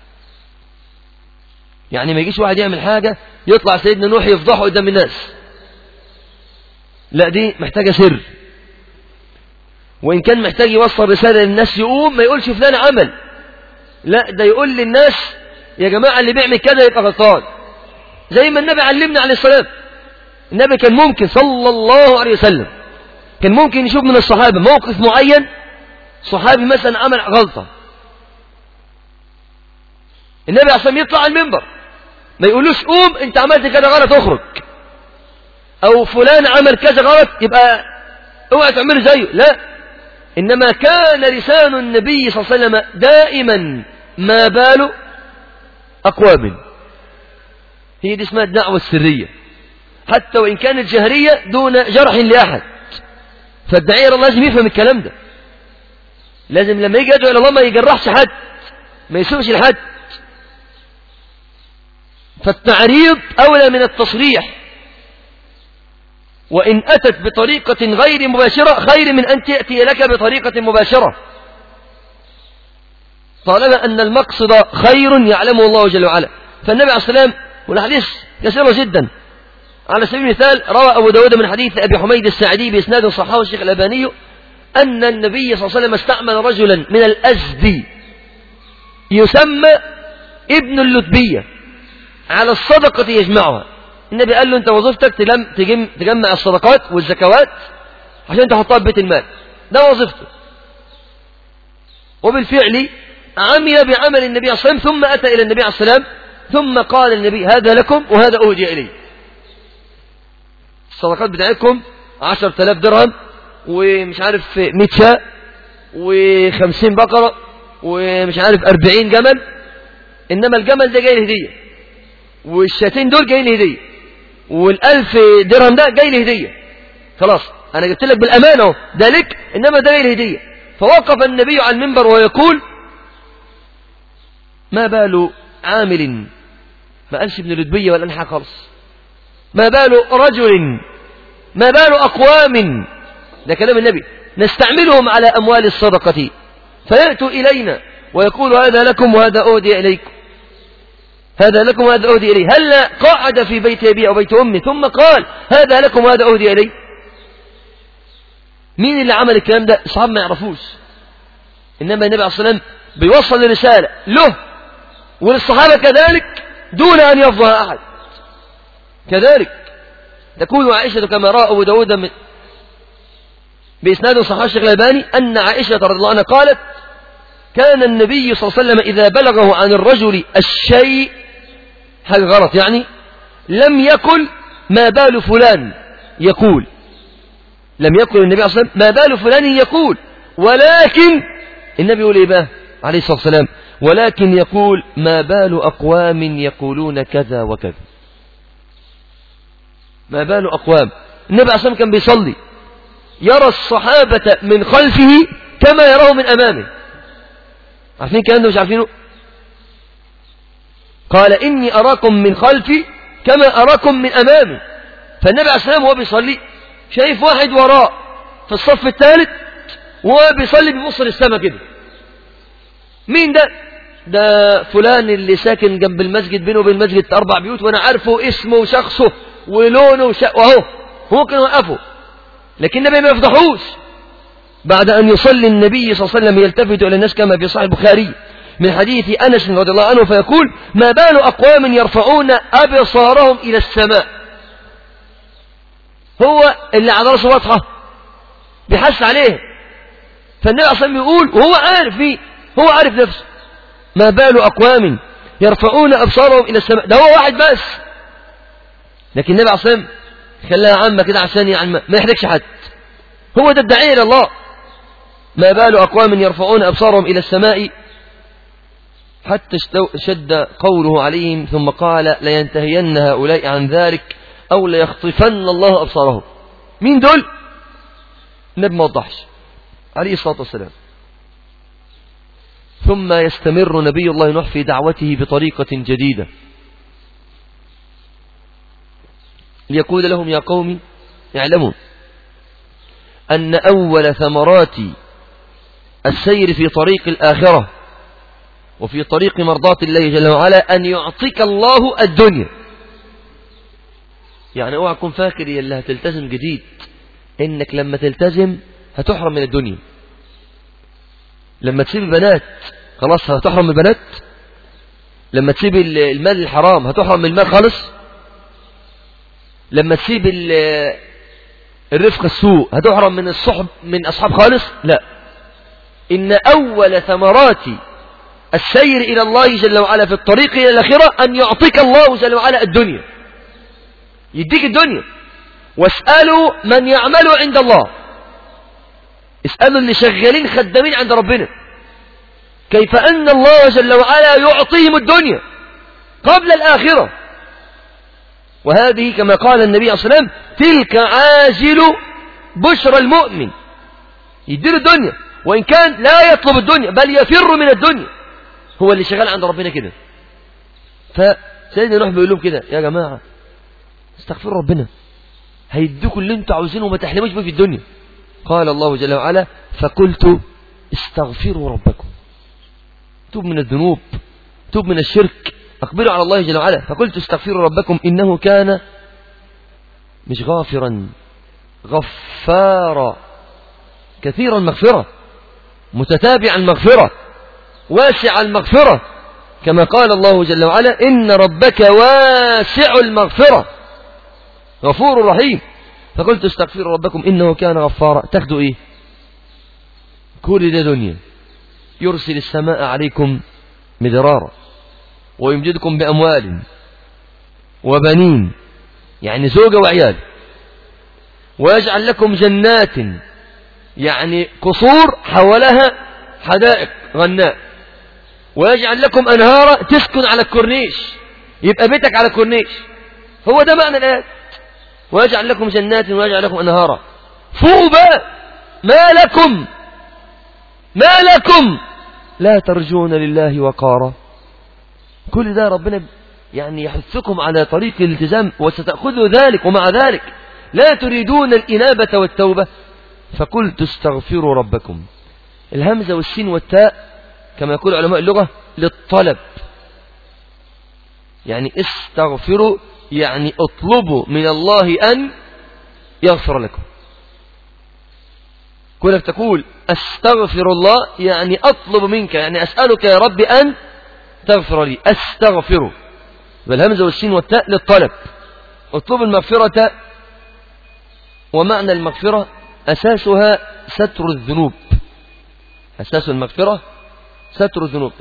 يعني ما يجيش واحد يعمل حاجة يطلع سيدنا نوح يفضحه قدام الناس، لا دي محتاجة سر. وإن كان محتاج يوصل رسالة للناس يقوم ما يقولش فلان عمل، لا ده يقول للناس يا جماعة اللي بيعمل كذا يبقى غلطان. زي ما النبي علمنا عليه الصلاة. النبي كان ممكن صلى الله عليه وسلم كان ممكن يشوف من الصحابة موقف معين، صحابي مثلا عمل غلطة، النبي عليه الصلاة يطلع على المنبر ما يقولوش قوم انت عملت كذا غلط اخرج، او فلان عمل كذا غلط يبقى اوعى تعمل زيه. لا، انما كان لسان النبي صلى الله عليه وسلم دائما ما بال اقوام. هي دي اسمها الدعوة السرية، حتى وإن كانت جهرية دون جرح لأحد. فالداعية إلى الله لازم يفهم الكلام ده، لازم لما يجي يدعو إلى الله ما يجرحش حد، ما يسوقش لحد. فالتعريض أولى من التصريح، وإن أتت بطريقة غير مباشرة خير من أن تأتي لك بطريقة مباشرة، طالما أن المقصد خير يعلمه الله جل وعلا. فالنبي عليه الصلاة والسلام، والحديث كثيرة جدا، على سبيل المثال روى أبو داود من حديث أبي حميد الساعدي بإسناد صححه الشيخ الألباني أن النبي صلى الله عليه وسلم استعمل رجلا من الأزدي يسمى ابن اللتبية على الصدقة يجمعها. النبي قال له أنت وظيفتك تجمع الصدقات والزكوات عشان تحطها في بيت المال، ده وظيفته. وبالفعل عمل بعمل النبي صلى الله عليه وسلم، ثم أتى إلى النبي عليه الصلاة والسلام ثم قال النبي هذا لكم وهذا أهدي إلي، الصدقات بتاعتكم عشرة آلاف درهم ومش عارف مئة شاء وخمسين بقرة ومش عارف أربعين جمل، إنما الجمل ده جاي لهدية، والشاتين دول جاي لهدية، والألف درهم ده جاي لهدية. خلاص أنا جبت لك بالأمانة ده لك، إنما ده جاي لهدية. فوقف النبي على المنبر ويقول ما بال عامل، ما قالش ابن لدبية ولا أنحى خالص، ما بال رجل، ما بال أقوام، ده كلام النبي، نستعملهم على أموال الصدقة فيأتوا إلينا ويقول هذا لكم وهذا أهدي إليكم، هذا لكم وهذا أهدي إلي. هل قعد في بيت أبي أو بيت أمي ثم قال هذا لكم وهذا أهدي إلي؟ مين اللي عمل الكلام ده؟ الصحابة ما يعرفوش، إنما النبي عليه الصلاة والسلام بيوصل الرسالة له وللصحابة كذلك دون أن يفضح أحد. كذلك تقول عائشة كما رأى أبو داود من بإسناد صحيح الشيخ الألباني أن عائشة رضي الله عنها قالت كان النبي صلى الله عليه وسلم إذا بلغه عن الرجل الشيء، حاجة غلط يعني، لم يقل ما بال فلان يقول، لم يقل النبي صلى الله عليه وسلم ما بال فلان يقول، ولكن النبي يقول إيه بقى عليه الصلاة والسلام؟ ولكن يقول ما بال أقوام يقولون كذا وكذا. ما بال أقوام، النبي عليه الصلاة والسلام كان بيصلي يرى الصحابة من خلفه كما يراه من أمامه. عارفين كأنه مش عارفينه؟ قال إني أراكم من خلفي كما أراكم من أمامي. فالنبي عليه الصلاة والسلام وهو بيصلي شايف واحد وراء في الصف الثالث وهو بيصلي بيبص للسماء كده. مين ده؟ ده فلان اللي ساكن جنب المسجد، بينه وبين المسجد أربع بيوت، وأنا عارفه اسمه وشخصه ولونه وشا... وهو ممكن يوقفه، لكن النبي ما يفضحوش. بعد أن يصلي النبي صلى الله عليه وسلم يلتفت إلى الناس كما في صحيح البخاري من حديث أنس رضي الله عنه فيقول ما بال أقوام يرفعون أبصارهم إلى السماء. هو اللي على رأسه واضحة بيحس عليه، فالنبي عليه الصلاة والسلام يقول وهو عارف مين، هو عارف نفسه، ما بال أقوام يرفعون أبصارهم إلى السماء. ده هو واحد بس، لكن النبي عليه الصلاة والسلام خلاها عامة كده عشان يعني ما يحرجش حد. هو ده الداعية إلى الله. ما بال أقوام يرفعون أبصارهم إلى السماء حتى شد قوله عليهم ثم قال لينتهين هؤلاء عن ذلك أو ليخطفن الله أبصارهم. مين دول؟ النبي ما وضحش عليه الصلاة والسلام. ثم يستمر نبي الله نوح في دعوته بطريقة جديدة ليقول لهم يا قوم اعلموا أن أول ثمرات السير في طريق الآخرة وفي طريق مرضاة الله جل وعلا أن يعطيك الله الدنيا. يعني اوعى تكون فاكر يا اللي هتلتزم جديد إنك لما تلتزم هتحرم من الدنيا. لما تسيب البنات خلاص هتحرم من البنات، لما تسيب المال الحرام هتحرم من المال خالص، لما تسيب الرفق السوء هتحرم من الصحب من أصحاب خالص. لا، إن أول ثمرات السير إلى الله جل وعلا في الطريق إلى الآخرة أن يعطيك الله جل وعلا الدنيا، يديك الدنيا. واسألوا من يعمل عند الله، اسألوا اللي شغالين خدامين عند ربنا كيف أن الله جل وعلا يعطيهم الدنيا قبل الآخرة. وهذه كما قال النبي صلى الله عليه وسلم تلك عاجل بشرى المؤمن يديله الدنيا، وإن كان لا يطلب الدنيا بل يفر من الدنيا، هو اللي شغال عند ربنا كده. فسيدنا نوح بيقول لهم كده: يا جماعة استغفروا ربنا، هيديكم اللي انتوا عاوزينه وما تحلموش بيه في الدنيا. قال الله جل وعلا: فقلت استغفروا ربكم، توب من الذنوب، توب من الشرك، اقبلوا على الله جل وعلا. فقلت استغفروا ربكم إنه كان مش غافرا، غفارا، كثير المغفرة، متتابع المغفرة، واسع المغفرة، كما قال الله جل وعلا: إن ربك واسع المغفرة غفور رحيم. فقلت استغفروا ربكم إنه كان غفارا. تاخدوا إيه؟ كل ده دنيا، يرسل السماء عليكم مدرارا ويمددكم بأموال وبنين، يعني زوجة وعيال، ويجعل لكم جنات، يعني قصور حولها حدائق غناء، ويجعل لكم أنهارا تسكن على الكورنيش، يبقى بيتك على الكورنيش. هو ده معنى الآية: ويجعل لكم جنات ويجعل لكم أنهارا. فوق بقى، ما لكم ما لكم لا ترجون لله وقارا. كل ده ربنا يعني يحثكم على طريق الالتزام، وستأخذوا ذلك، ومع ذلك لا تريدون الإنابة والتوبة. فقلت استغفروا ربكم. الهمزة والسين والتاء كما يقول علماء اللغة للطلب، يعني استغفروا يعني اطلبوا من الله أن يغفر لكم. كونك تقول استغفر الله يعني أطلب منك، يعني أسألك يا رب أن تغفر لي، أستغفر. بالهمزة والسين والتاء للطلب، اطلب المغفرة. ومعنى المغفرة أساسها ستر الذنوب، أساس المغفرة ستر الذنوب.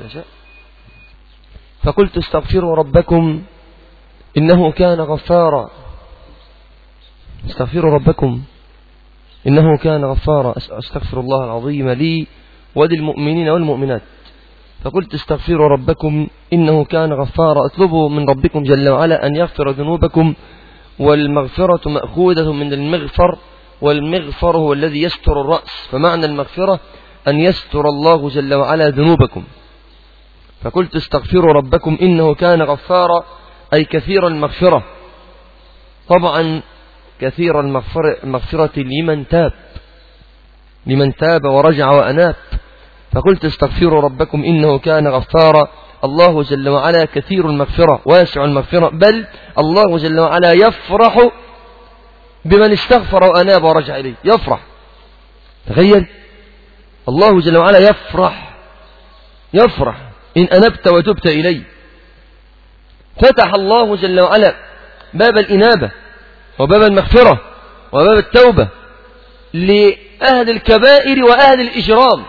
فقلت استغفروا ربكم إنه كان غفارا. استغفروا ربكم إنه كان غفارا. أستغفر الله العظيم لي وللمؤمنين والمؤمنات. فقلت استغفروا ربكم إنه كان غفارا. اطلبوا من ربكم جل وعلا أن يغفر ذنوبكم، والمغفرة مأخوذة من المغفر، والمغفر هو الذي يستر الرأس، فمعنى المغفرة أن يستر الله جل وعلا ذنوبكم. فقلت استغفروا ربكم إنه كان غفارا، أي كثير المغفرة. طبعا كثير المغفرة لمن تاب، لمن تاب ورجع وأناب. فقلت استغفروا ربكم إنه كان غفارا. الله جل وعلا كثير المغفرة واسع المغفرة، بل الله جل وعلا يفرح بمن استغفر وأناب ورجع إليه، يفرح. تخيل، الله جل وعلا يفرح يفرح إن أنبت وتبت إليه. فتح الله جل وعلا باب الإنابة وباب المغفرة وباب التوبة لأهل الكبائر وأهل الإجرام،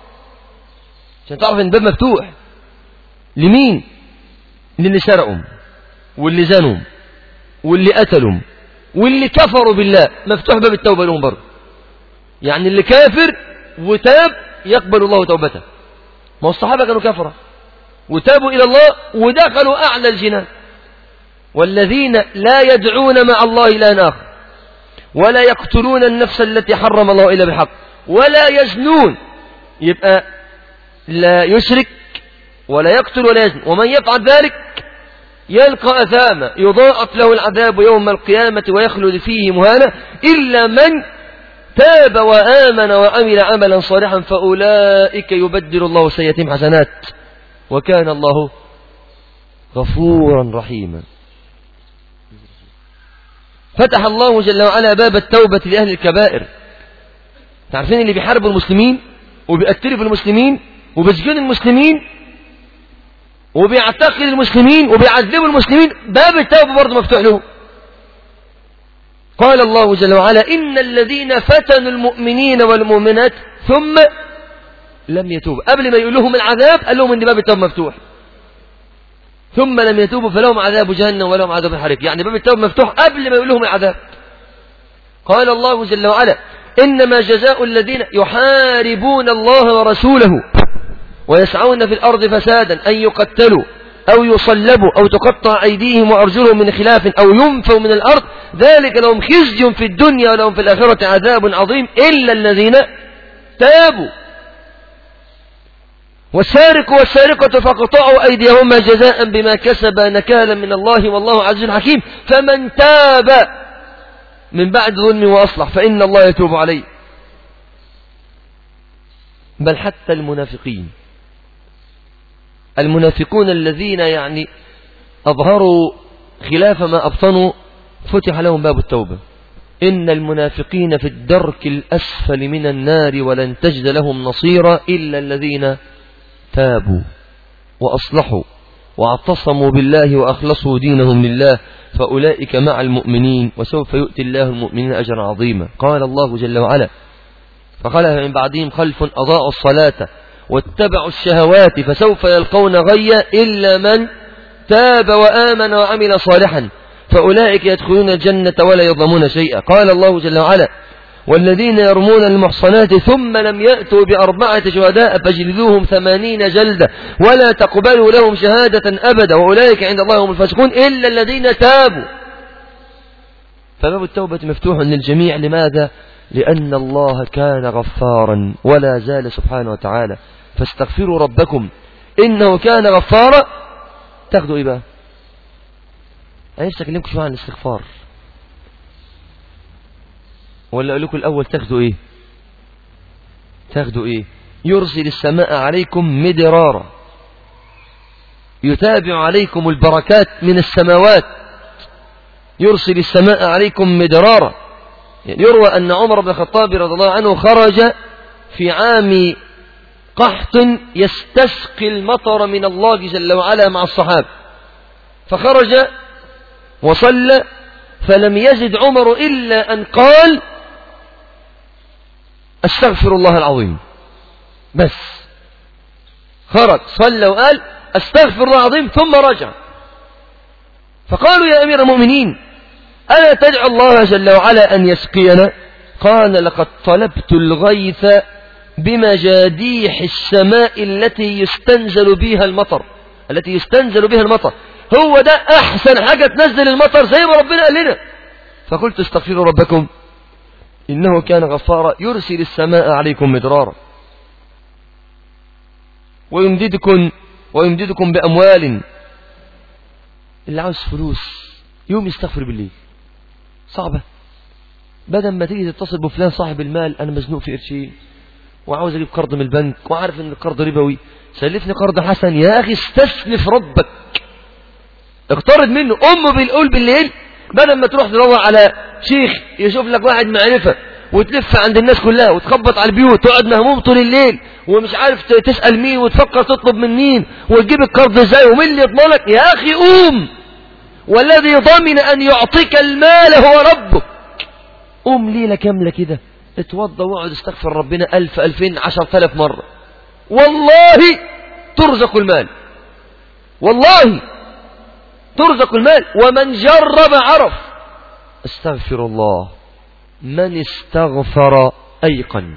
عشان تعرف إن الباب مفتوح. لمين؟ للي سرقوا واللي زنوا واللي قتلوا واللي كفروا بالله، مفتوح باب التوبة لهم برضه. يعني اللي كافر وتاب يقبل الله توبته. ما الصحابة كانوا كفرة وتابوا إلى الله ودخلوا أعلى الجنان. والذين لا يدعون مع الله إلها آخر، ولا يقتلون النفس التي حرم الله إلا بالحق، ولا يزنون، يبقى لا يشرك ولا يقتل ولا يزن، ومن يفعل ذلك يلقى أثاما يضاعف له العذاب يوم القيامة ويخلد فيه مهانا، إلا من تاب وآمن وعمل عملا صالحا فأولئك يبدل الله سيئاتهم حسنات وكان الله غفورا رحيما. فتح الله جل وعلا باب التوبة لأهل الكبائر. تعرفين اللي بيحاربوا المسلمين وبيقتلوا في المسلمين وبيسجنوا المسلمين وبيعتقل المسلمين وبيعذبوا المسلمين، باب التوبة برضه مفتوح له. قال الله جل وعلا: إن الذين فتنوا المؤمنين والمؤمنات ثم لم يتوبوا. قبل ما يقول لهم العذاب قال لهم إن باب التوبة مفتوح، ثم لم يتوبوا فلهم عذاب جهنم ولهم عذاب الحريق. يعني باب التوبة مفتوح قبل ما يقول لهم العذاب. قال الله جل وعلا: إنما جزاء الذين يحاربون الله ورسوله ويسعون في الأرض فسادا أن يقتلوا أو يصلبوا أو تقطع أيديهم وأرجلهم من خلاف أو ينفوا من الأرض، ذلك لهم خزي في الدنيا ولهم في الآخرة عذاب عظيم إلا الذين تابوا. والسارق والسارقة فاقطعوا أيديهما جزاء بما كسبا نكالا من الله والله عزيز حكيم. فمن تاب من بعد ظلم وأصلح فإن الله يتوب عليه. بل حتى المنافقين المنافقون الذين يعني أظهروا خلاف ما أبطنوا فتح لهم باب التوبة. إن المنافقين في الدرك الأسفل من النار ولن تجد لهم نصيرا إلا الذين تابوا وأصلحوا واعتصموا بالله وأخلصوا دينهم لله فأولئك مع المؤمنين وسوف يؤتي الله المؤمنين أجرا عظيما. قال الله جل وعلا فخلف من بعدهم خلف أضاعوا الصلاة واتبعوا الشهوات فسوف يلقون غيا إلا من تاب وآمن وعمل صالحا فأولئك يدخلون الجنة ولا يظلمون شيئا. قال الله جل وعلا والذين يرمون المحصنات ثم لم يأتوا بأربعة شهداء فاجلدوهم ثمانين جلدة ولا تقبلوا لهم شهادة أبدا وأولئك عند الله هم الفاسقون إلا الذين تابوا. فباب التوبة مفتوح للجميع. لماذا؟ لأن الله كان غفارا ولا زال سبحانه وتعالى. فاستغفروا ربكم إنه كان غفارا. تاخدوا إيه بقى؟ أنا نفسي أكلمكم شوية عن الاستغفار، ولا أقول لكم الأول تاخدوا إيه؟ تاخدوا إيه؟ يرسل السماء عليكم مدرارا يتابع عليكم البركات من السماوات. يرسل السماء عليكم مدرارا. يعني يروى أن عمر بن الخطاب رضي الله عنه خرج في عام قحط يستسقي المطر من الله جل وعلا مع الصحابة، فخرج وصلى فلم يزد عمر إلا أن قال أستغفر الله العظيم. بس خرج صلى وقال أستغفر الله العظيم ثم رجع. فقالوا يا أمير المؤمنين ألا تدعو الله جل وعلا أن يسقينا؟ قال لقد طلبت الغيث بمجاديح السماء التي يستنزل بها المطر التي يستنزل بها المطر هو ده أحسن حاجة تنزل المطر زي ما ربنا قال لنا. فقلت استغفروا ربكم إنه كان غفارا يرسل السماء عليكم مدرارا ويمددكم ويمددكم بأموال. اللي عاوز فلوس يوم يستغفر بالليل. صعبة. بدل ما تيجي تتصل بفلان صاحب المال أنا مزنوق في قرشين وعاوز أجيب قرض من البنك وعارف أن القرض ربوي، سلفني قرض حسن. يا أخي استسلف ربك، اقترض منه. أمه بيقول بالليل بدل ما تروح تدور على شيخ يشوف لك واحد معرفة وتلف عند الناس كلها وتخبط على البيوت تقعد مهموم طول الليل ومش عارف تسأل مين وتفكر تطلب من مين وتجيب القرض ازاي ومين اللي يضمنك. يا أخي قوم، والذي ضمن أن يعطيك المال هو ربك. قوم ليلة كاملة كده اتوضى واقعد استغفر ربنا ألف ألفين عشر ثلاث مرة، والله ترزق المال، والله ترزق المال. ومن جرب عرف. استغفر الله. من استغفر أيقن.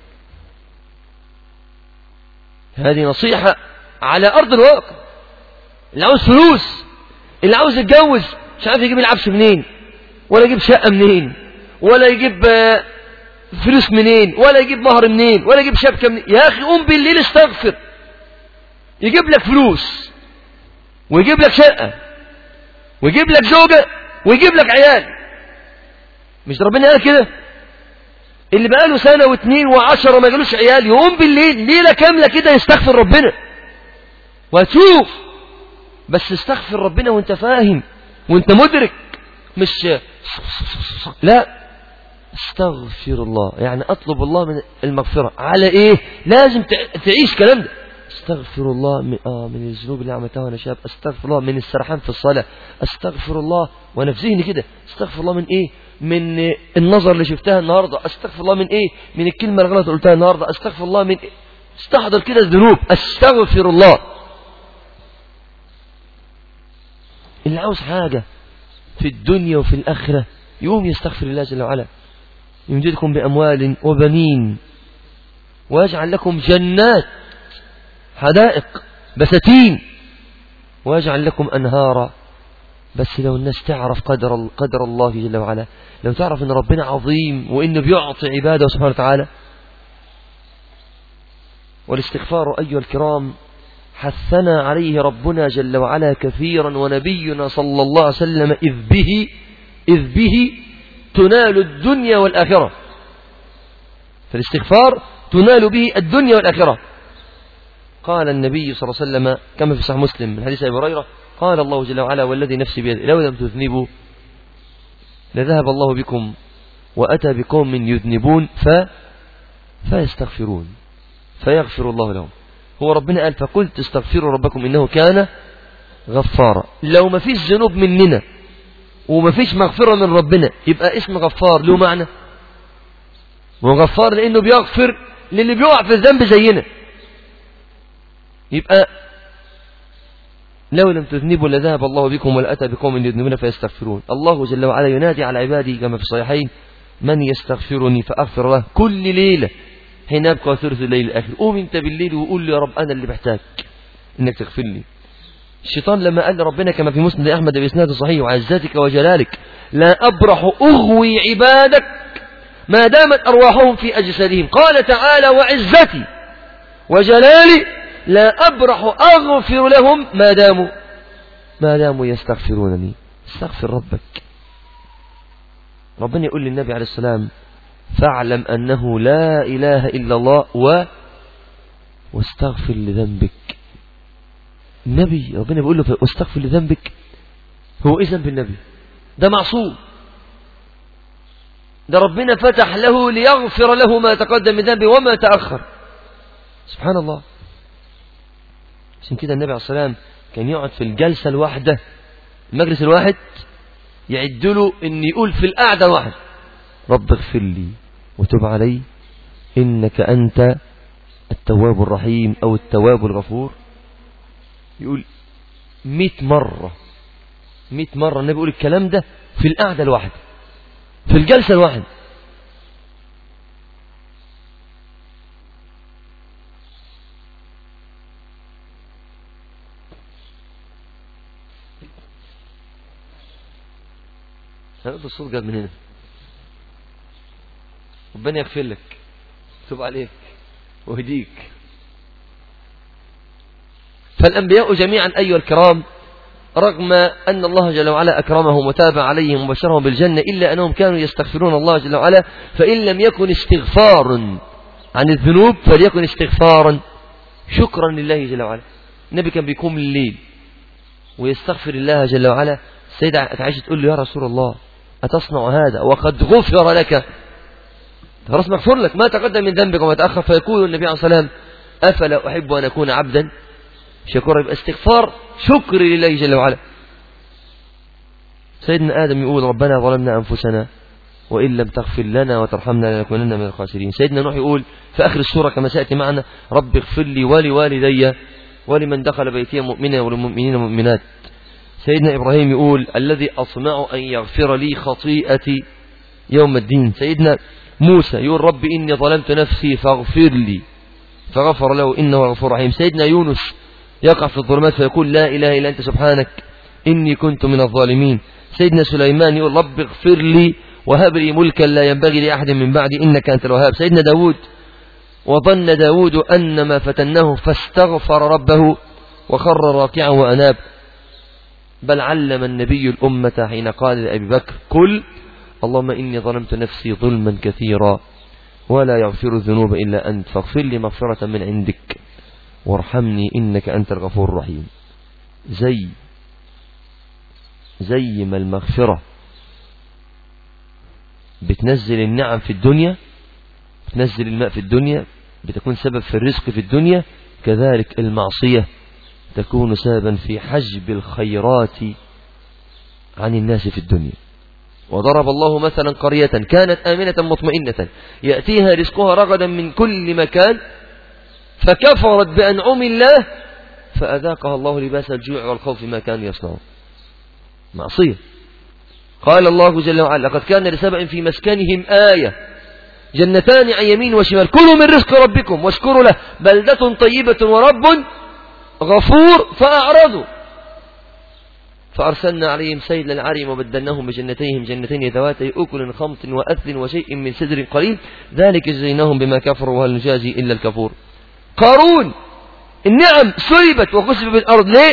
هذه نصيحة على أرض الواقع. اللي عاوز فلوس، اللي عاوز يتجوز مش عارف يجيب العفش منين ولا يجيب شقة منين ولا يجيب فلوس منين ولا يجيب مهر منين ولا يجيب شبكة منين. يا أخي قوم بالليل استغفر. يجيب لك فلوس ويجيب لك شقة ويجيب لك زوجة ويجيب لك عيال. مش ربنا قال كده؟ اللي بقاله سنة واثنين وعشرة ما جالوش عيال يقوم بالليل ليلة كاملة كده يستغفر ربنا وتشوف. بس استغفر ربنا وانت فاهم وانت مدرك، مش لا استغفر الله يعني اطلب الله من المغفرة. على ايه؟ لازم تعيش كلام ده. استغفر الله من, آه من الذنوب اللي عملتها وانا شاب. استغفر الله من السرحان في الصلاة. استغفر الله وانا في ذهني كده. استغفر الله من ايه؟ من النظر اللي شفتها النهاردة. استغفر الله من ايه؟ من الكلمة الغلط اللي قلتها النهاردة. استغفر الله من إيه؟ استحضر كده الذنوب. استغفر الله. اللي عاوز حاجة في الدنيا وفي الآخرة يوم يستغفر الله جل وعلا. يمددكم بأموال وبنين ويجعل لكم جنات حدائق بساتين ويجعل لكم أنهارا. بس لو الناس تعرف قدر قدر الله جل وعلا، لو تعرف أن ربنا عظيم وإنه بيعطي عباده سبحانه وتعالى، والاستغفار أيها الكرام حثنا عليه ربنا جل وعلا كثيرا، ونبينا صلى الله عليه وسلم إذ به إذ به تنال الدنيا والآخرة. فالاستغفار تنال به الدنيا والآخرة. قال النبي صلى الله عليه وسلم كما في صحيح مسلم من حديث أبي هريرة قال الله جل وعلا والذي نفسي بيده لو لم تذنبوا لذهب الله بكم وأتى بقوم يذنبون ف... فيستغفرون فيغفر الله لهم. هو ربنا قال فقلت استغفروا ربكم إنه كان غفارا. لو ما فيش ذنوب مننا وما فيش مغفرة من ربنا يبقى اسم غفار له معنى؟ وغفار لأنه بيغفر للي بيقع في الذنب زينا. يبقى لو لم تذنبوا لذهب الله بكم ولأتى بقوم يذنبون فيستغفرون. الله جل وعلا ينادي على عباده كما في الصحيحين من يستغفرني فأغفر له كل ليلة حين يبقى ثلث الليل الآخر. قوم انت بالليل وقول لي يا رب أنا اللي محتاج إنك تغفر لي. الشيطان لما قال لربنا كما في مسند أحمد بإسناد صحيح وعزتك وجلالك لا أبرح أغوي عبادك ما دامت أرواحهم في أجسادهم. قال تعالى وعزتي وجلالي لا أبرح أغفر لهم ما داموا ما داموا يستغفرونني. استغفر ربك. ربنا يقول للنبي عليه السلام فاعلم أنه لا إله إلا الله و واستغفر لذنبك. النبي ربنا بيقول له واستغفر لذنبك. هو إيه ذنب النبي؟ ده معصوم، ده ربنا فتح له ليغفر له ما تقدم من ذنبه وما تأخر. سبحان الله. عشان كده النبي عليه الصلاة والسلام كان يقعد في الجلسة الواحدة المجلس الواحد يعد له ان يقول في القعدة الواحد رب اغفر لي وتب علي إنك أنت التواب الرحيم أو التواب الغفور. يقول مئة مرة مئة مرة النبي يقول الكلام ده في القعدة الواحدة في الجلسة الواحدة. هنقول الصوت جاب من هنا. ربنا يغفر لك تب عليك وهديك. فالأنبياء جميعا أيها الكرام رغم أن الله جل وعلا أكرمهم وتاب عليهم وبشرهم بالجنة إلا أنهم كانوا يستغفرون الله جل وعلا. فإن لم يكن استغفار عن الذنوب فليكن استغفارا شكرا لله جل وعلا. النبي كان بيقوم الليل ويستغفر الله جل وعلا. السيدة عائشة تقول له يا رسول الله أتصنع هذا وقد غفر لك؟ خلاص مغفور لك ما تقدم من ذنبك وما تأخر. فيقول النبي عليه الصلاة والسلام أفلا أحب أن أكون عبدا شكورا. يبقى استغفار شكر لله جل وعلا. سيدنا آدم يقول ربنا ظلمنا أنفسنا وإن لم تغفر لنا وترحمنا لنكونن من الخاسرين. سيدنا نوح يقول في آخر السورة كما سيأتي معنا رب اغفر لي ولوالدي ولمن دخل بيتي مؤمنا وللمؤمنين والمؤمنات. سيدنا إبراهيم يقول الذي أطمع أن يغفر لي خطيئتي يوم الدين. سيدنا موسى يقول رب إني ظلمت نفسي فاغفر لي فغفر له إنه غفور رحيم. سيدنا يونس يقع في الظلمات فيقول لا إله إلا أنت سبحانك إني كنت من الظالمين. سيدنا سليمان يقول رب اغفر لي وهب لي ملكا لا ينبغي لأحد من بعدي إنك أنت الوهاب. سيدنا داود وظن داود أن ما فتناه فاستغفر ربه وخر راكعا وأناب. بل علم النبي الأمة حين قال لأبي بكر قل اللهم إني ظلمت نفسي ظلما كثيرا ولا يغفر الذنوب إلا أنت فاغفر لي مغفرة من عندك وارحمني إنك أنت الغفور الرحيم. زي زي ما المغفرة بتنزل النعم في الدنيا بتنزل الماء في الدنيا بتكون سبب في الرزق في الدنيا كذلك المعصية تكون سببا في حجب الخيرات عن الناس في الدنيا. وضرب الله مثلا قرية كانت آمنة مطمئنة يأتيها رزقها رغدا من كل مكان فكفرت بأنعم الله فأذاقها الله لباس الجوع والخوف ما كانوا يصنعون. معصية. قال الله جل وعلا لقد كان لسبع في مسكنهم آية جنتان عن يمين وشمال كلوا من رزق ربكم واشكروا له بلدة طيبة ورب غفور فأعرضوا فأرسلنا عليهم سيل العرم وبدلناهم بجنتيهم جنتين ذواتي أكل خمط وأثل وشيء من سدر قليل ذلك جزيناهم بما كفروا وهل نجازي إلا الكفور. قارون النعم سلبت وخسف بالأرض. ليه؟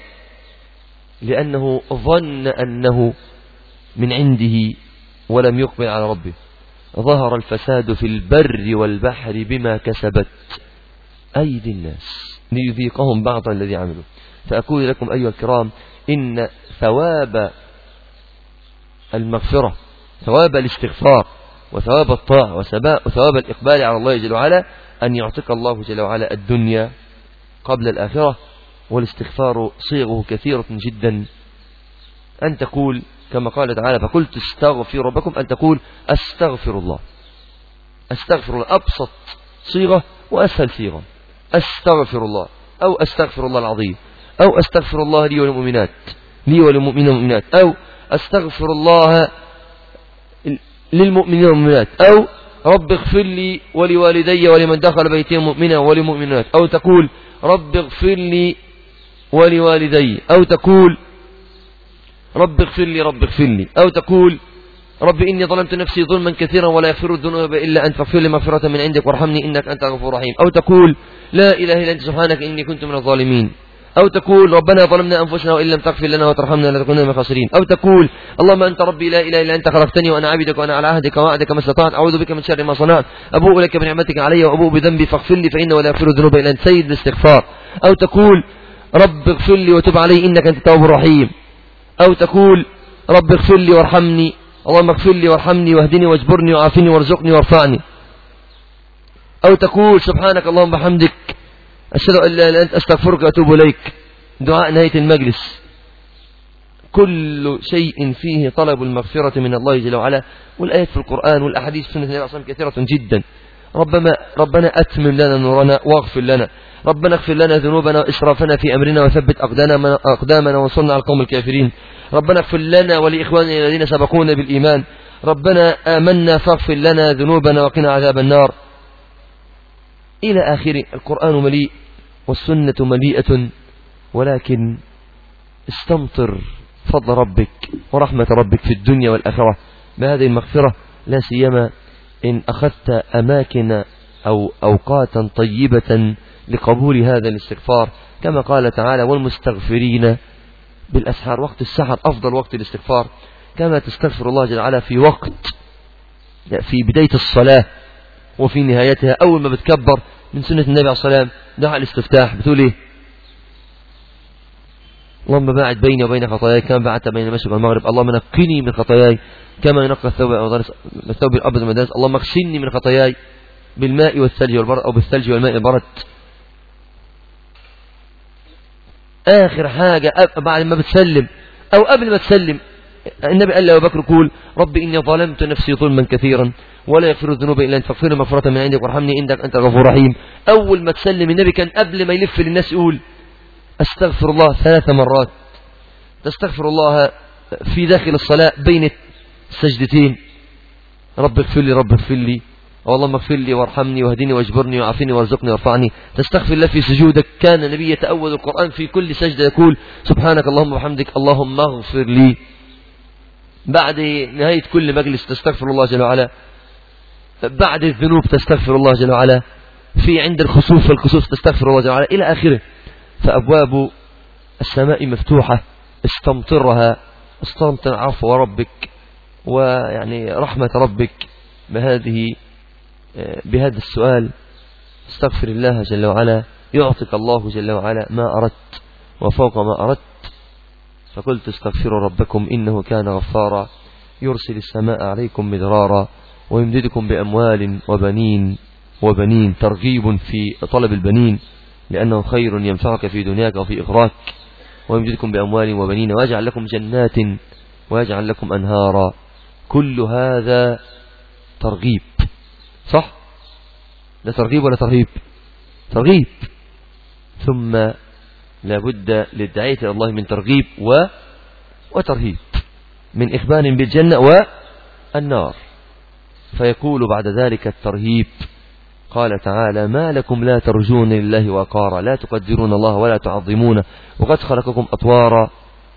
لأنه ظن أنه من عنده ولم يقبل على ربه. ظهر الفساد في البر والبحر بما كسبت أيدي الناس ليذيقهم بعض الذي عملوا. فأقول لكم أيها الكرام إن ثواب المغفرة، ثواب الاستغفار، وثواب الطاعة، وثواب الإقبال على الله جل وعلا أن يعطيك الله جل وعلا الدنيا قبل الآخرة. والاستغفار صيغه كثيرة جدا. أن تقول كما قال تعالى فقلت استغفر ربكم، أن تقول أستغفر الله. أستغفر الله أبسط صيغة وأسهل صيغة، أستغفر الله أو أستغفر الله العظيم، أو أستغفر الله لي وللمؤمنات لي وللمؤمنين والمؤمنات، أو أستغفر الله للمؤمنين والمؤمنات، أو رب اغفر لي ولوالدي ولمن دخل بيتي مؤمنا وللمؤمنات، أو تقول رب اغفر لي ولوالدي، أو تقول رب اغفر لي رب اغفر لي، أو تقول رب إني ظلمت نفسي ظلما كثيرا ولا يغفر الذنوب إلا أنت فاغفر لي مغفرة من عندك وارحمني إنك أنت الغفور الرحيم، أو تقول لا إله إلا أنت سبحانك إني كنت من الظالمين، أو تقول ربنا ظلمنا أنفسنا وإن لم تغفر لنا وترحمنا لنكونن من الخاسرين، أو تقول اللهم أنت ربي لا إله إلا أنت خلقتني وأنا عبدك وأنا على عهدك ووعدك ما استطعت أعوذ بك من شر ما صنعت أبوء لك بنعمتك علي وأبوء بذنبي فاغفر لي فإنه لا يغفر الذنوب إلا أنت سيد الاستغفار، أو تقول رب اغفر لي وتب علي إنك أنت التواب الرحيم، أو تقول رب اغفر لي وارحمني اللهم اغفر لي وارحمني واهدني واجبرني وعافني وارزقني وارفعني، أو تقول سبحانك اللهم وبحمدك أشهد أن لا إله إلا أنت أستغفرك وأتوب إليك. دعاء نهاية المجلس كل شيء فيه طلب المغفرة من الله جل وعلا. والآيات في القرآن والأحاديث في سنة النبي صلى الله عليه وسلم كثيرة جدا. ربما ربنا أتمم لنا نورنا واغفر لنا، ربنا اغفر لنا ذنوبنا وإسرافنا في أمرنا وثبت أقدامنا, أقدامنا وانصرنا على القوم الكافرين، ربنا اغفر لنا ولإخواننا الذين سبقونا بالإيمان، ربنا آمنا فاغفر لنا ذنوبنا وقنا عذاب النار إلى آخره. القرآن مليء والسنة مليئة، ولكن استمطر فضل ربك ورحمة ربك في الدنيا والآخرة بهذه المغفرة، لا سيما إن أخذت أماكن أو أوقاتا طيبة لقبول هذا الاستغفار، كما قال تعالى والمستغفرين بالأسحار. وقت السحر أفضل وقت الاستغفار، كما تستغفر الله جل وعلا في وقت في بداية الصلاة وفي نهايتها. أول ما بتكبر من سنة النبي عليه الصلاة والسلام دعاء الاستفتاح بتقول إيه؟ اللهم باعد بيني وبين خطاياي كما بعدت بين المشرق والمغرب، اللهم نقني من خطاياي كما ينقى الثوب الثوب الأبيض من الدنس، اللهم اغسلني من خطاياي بالماء والثلج والبرد أو بالثلج والماء البرد. آخر حاجة بعد ما بتسلم أو قبل ما تسلم النبي قال لأبو بكر قول رب إني ظلمت نفسي ظلما كثيرا ولا يغفر الذنوب إلا أنت فاغفر لي مغفرة من عندك وارحمني إنك أنت الغفور الرحيم. أول ما تسلم النبي كان قبل ما يلف للناس يقول أستغفر الله ثلاث مرات. تستغفر الله في داخل الصلاة بين السجدتين، رب اغفر لي رب اغفر لي اللهم اغفر لي وارحمني واهدني واجبرني وعافني وارزقني وارفعني. تستغفر الله في سجودك، كان النبي يتأول القرآن في كل سجدة يقول سبحانك اللهم وبحمدك اللهم اغفر لي. بعد نهاية كل مجلس تستغفر الله جل وعلا، بعد الذنوب تستغفر الله جل وعلا، في عند الخسوف والكسوف تستغفر الله جل وعلا إلى آخره. فأبواب السماء مفتوحة، استمطرها، استمطر عفو ربك ويعني رحمة ربك بهذه بهذا السؤال. استغفر الله جل وعلا يعطيك الله جل وعلا ما أردت وفوق ما أردت. فقلت استغفروا ربكم إنه كان غفارا يرسل السماء عليكم مدرارا ويمددكم بأموال وبنين وبنين. ترغيب في طلب البنين لأنه خير ينفعك في دنياك وفي إخراك. ويمددكم بأموال وبنين ويجعل لكم جنات ويجعل لكم أنهارا. كل هذا ترغيب، صح؟ لا ترغيب ولا ترهيب؟ ترغيب. ثم لابد للداعية إلى الله من ترغيب و... وترهيب، من إخبار بالجنة والنار. فيقول بعد ذلك الترهيب قال تعالى ما لكم لا ترجون لله وقارا لا تقدرون الله ولا تعظمونه وقد خلقكم أطوارا.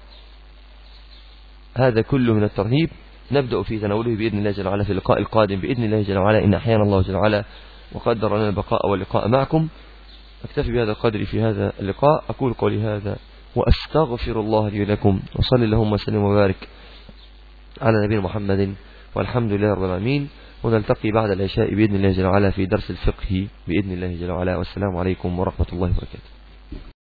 هذا كله من الترهيب، نبدأ في تناوله بإذن الله جل وعلا في اللقاء القادم بإذن الله جل وعلا إن أحيانا الله جل وعلا وقدر لنا البقاء واللقاء معكم. أكتفي بهذا القدر في هذا اللقاء. أقول قولي هذا وأستغفر الله لي ولكم، وصلي اللهم وسلم وبارك على نبينا محمد، والحمد لله رب العالمين. ونلتقي بعد العشاء بإذن الله جل وعلا في درس الفقه بإذن الله جل وعلا. والسلام عليكم ورحمة الله وبركاته.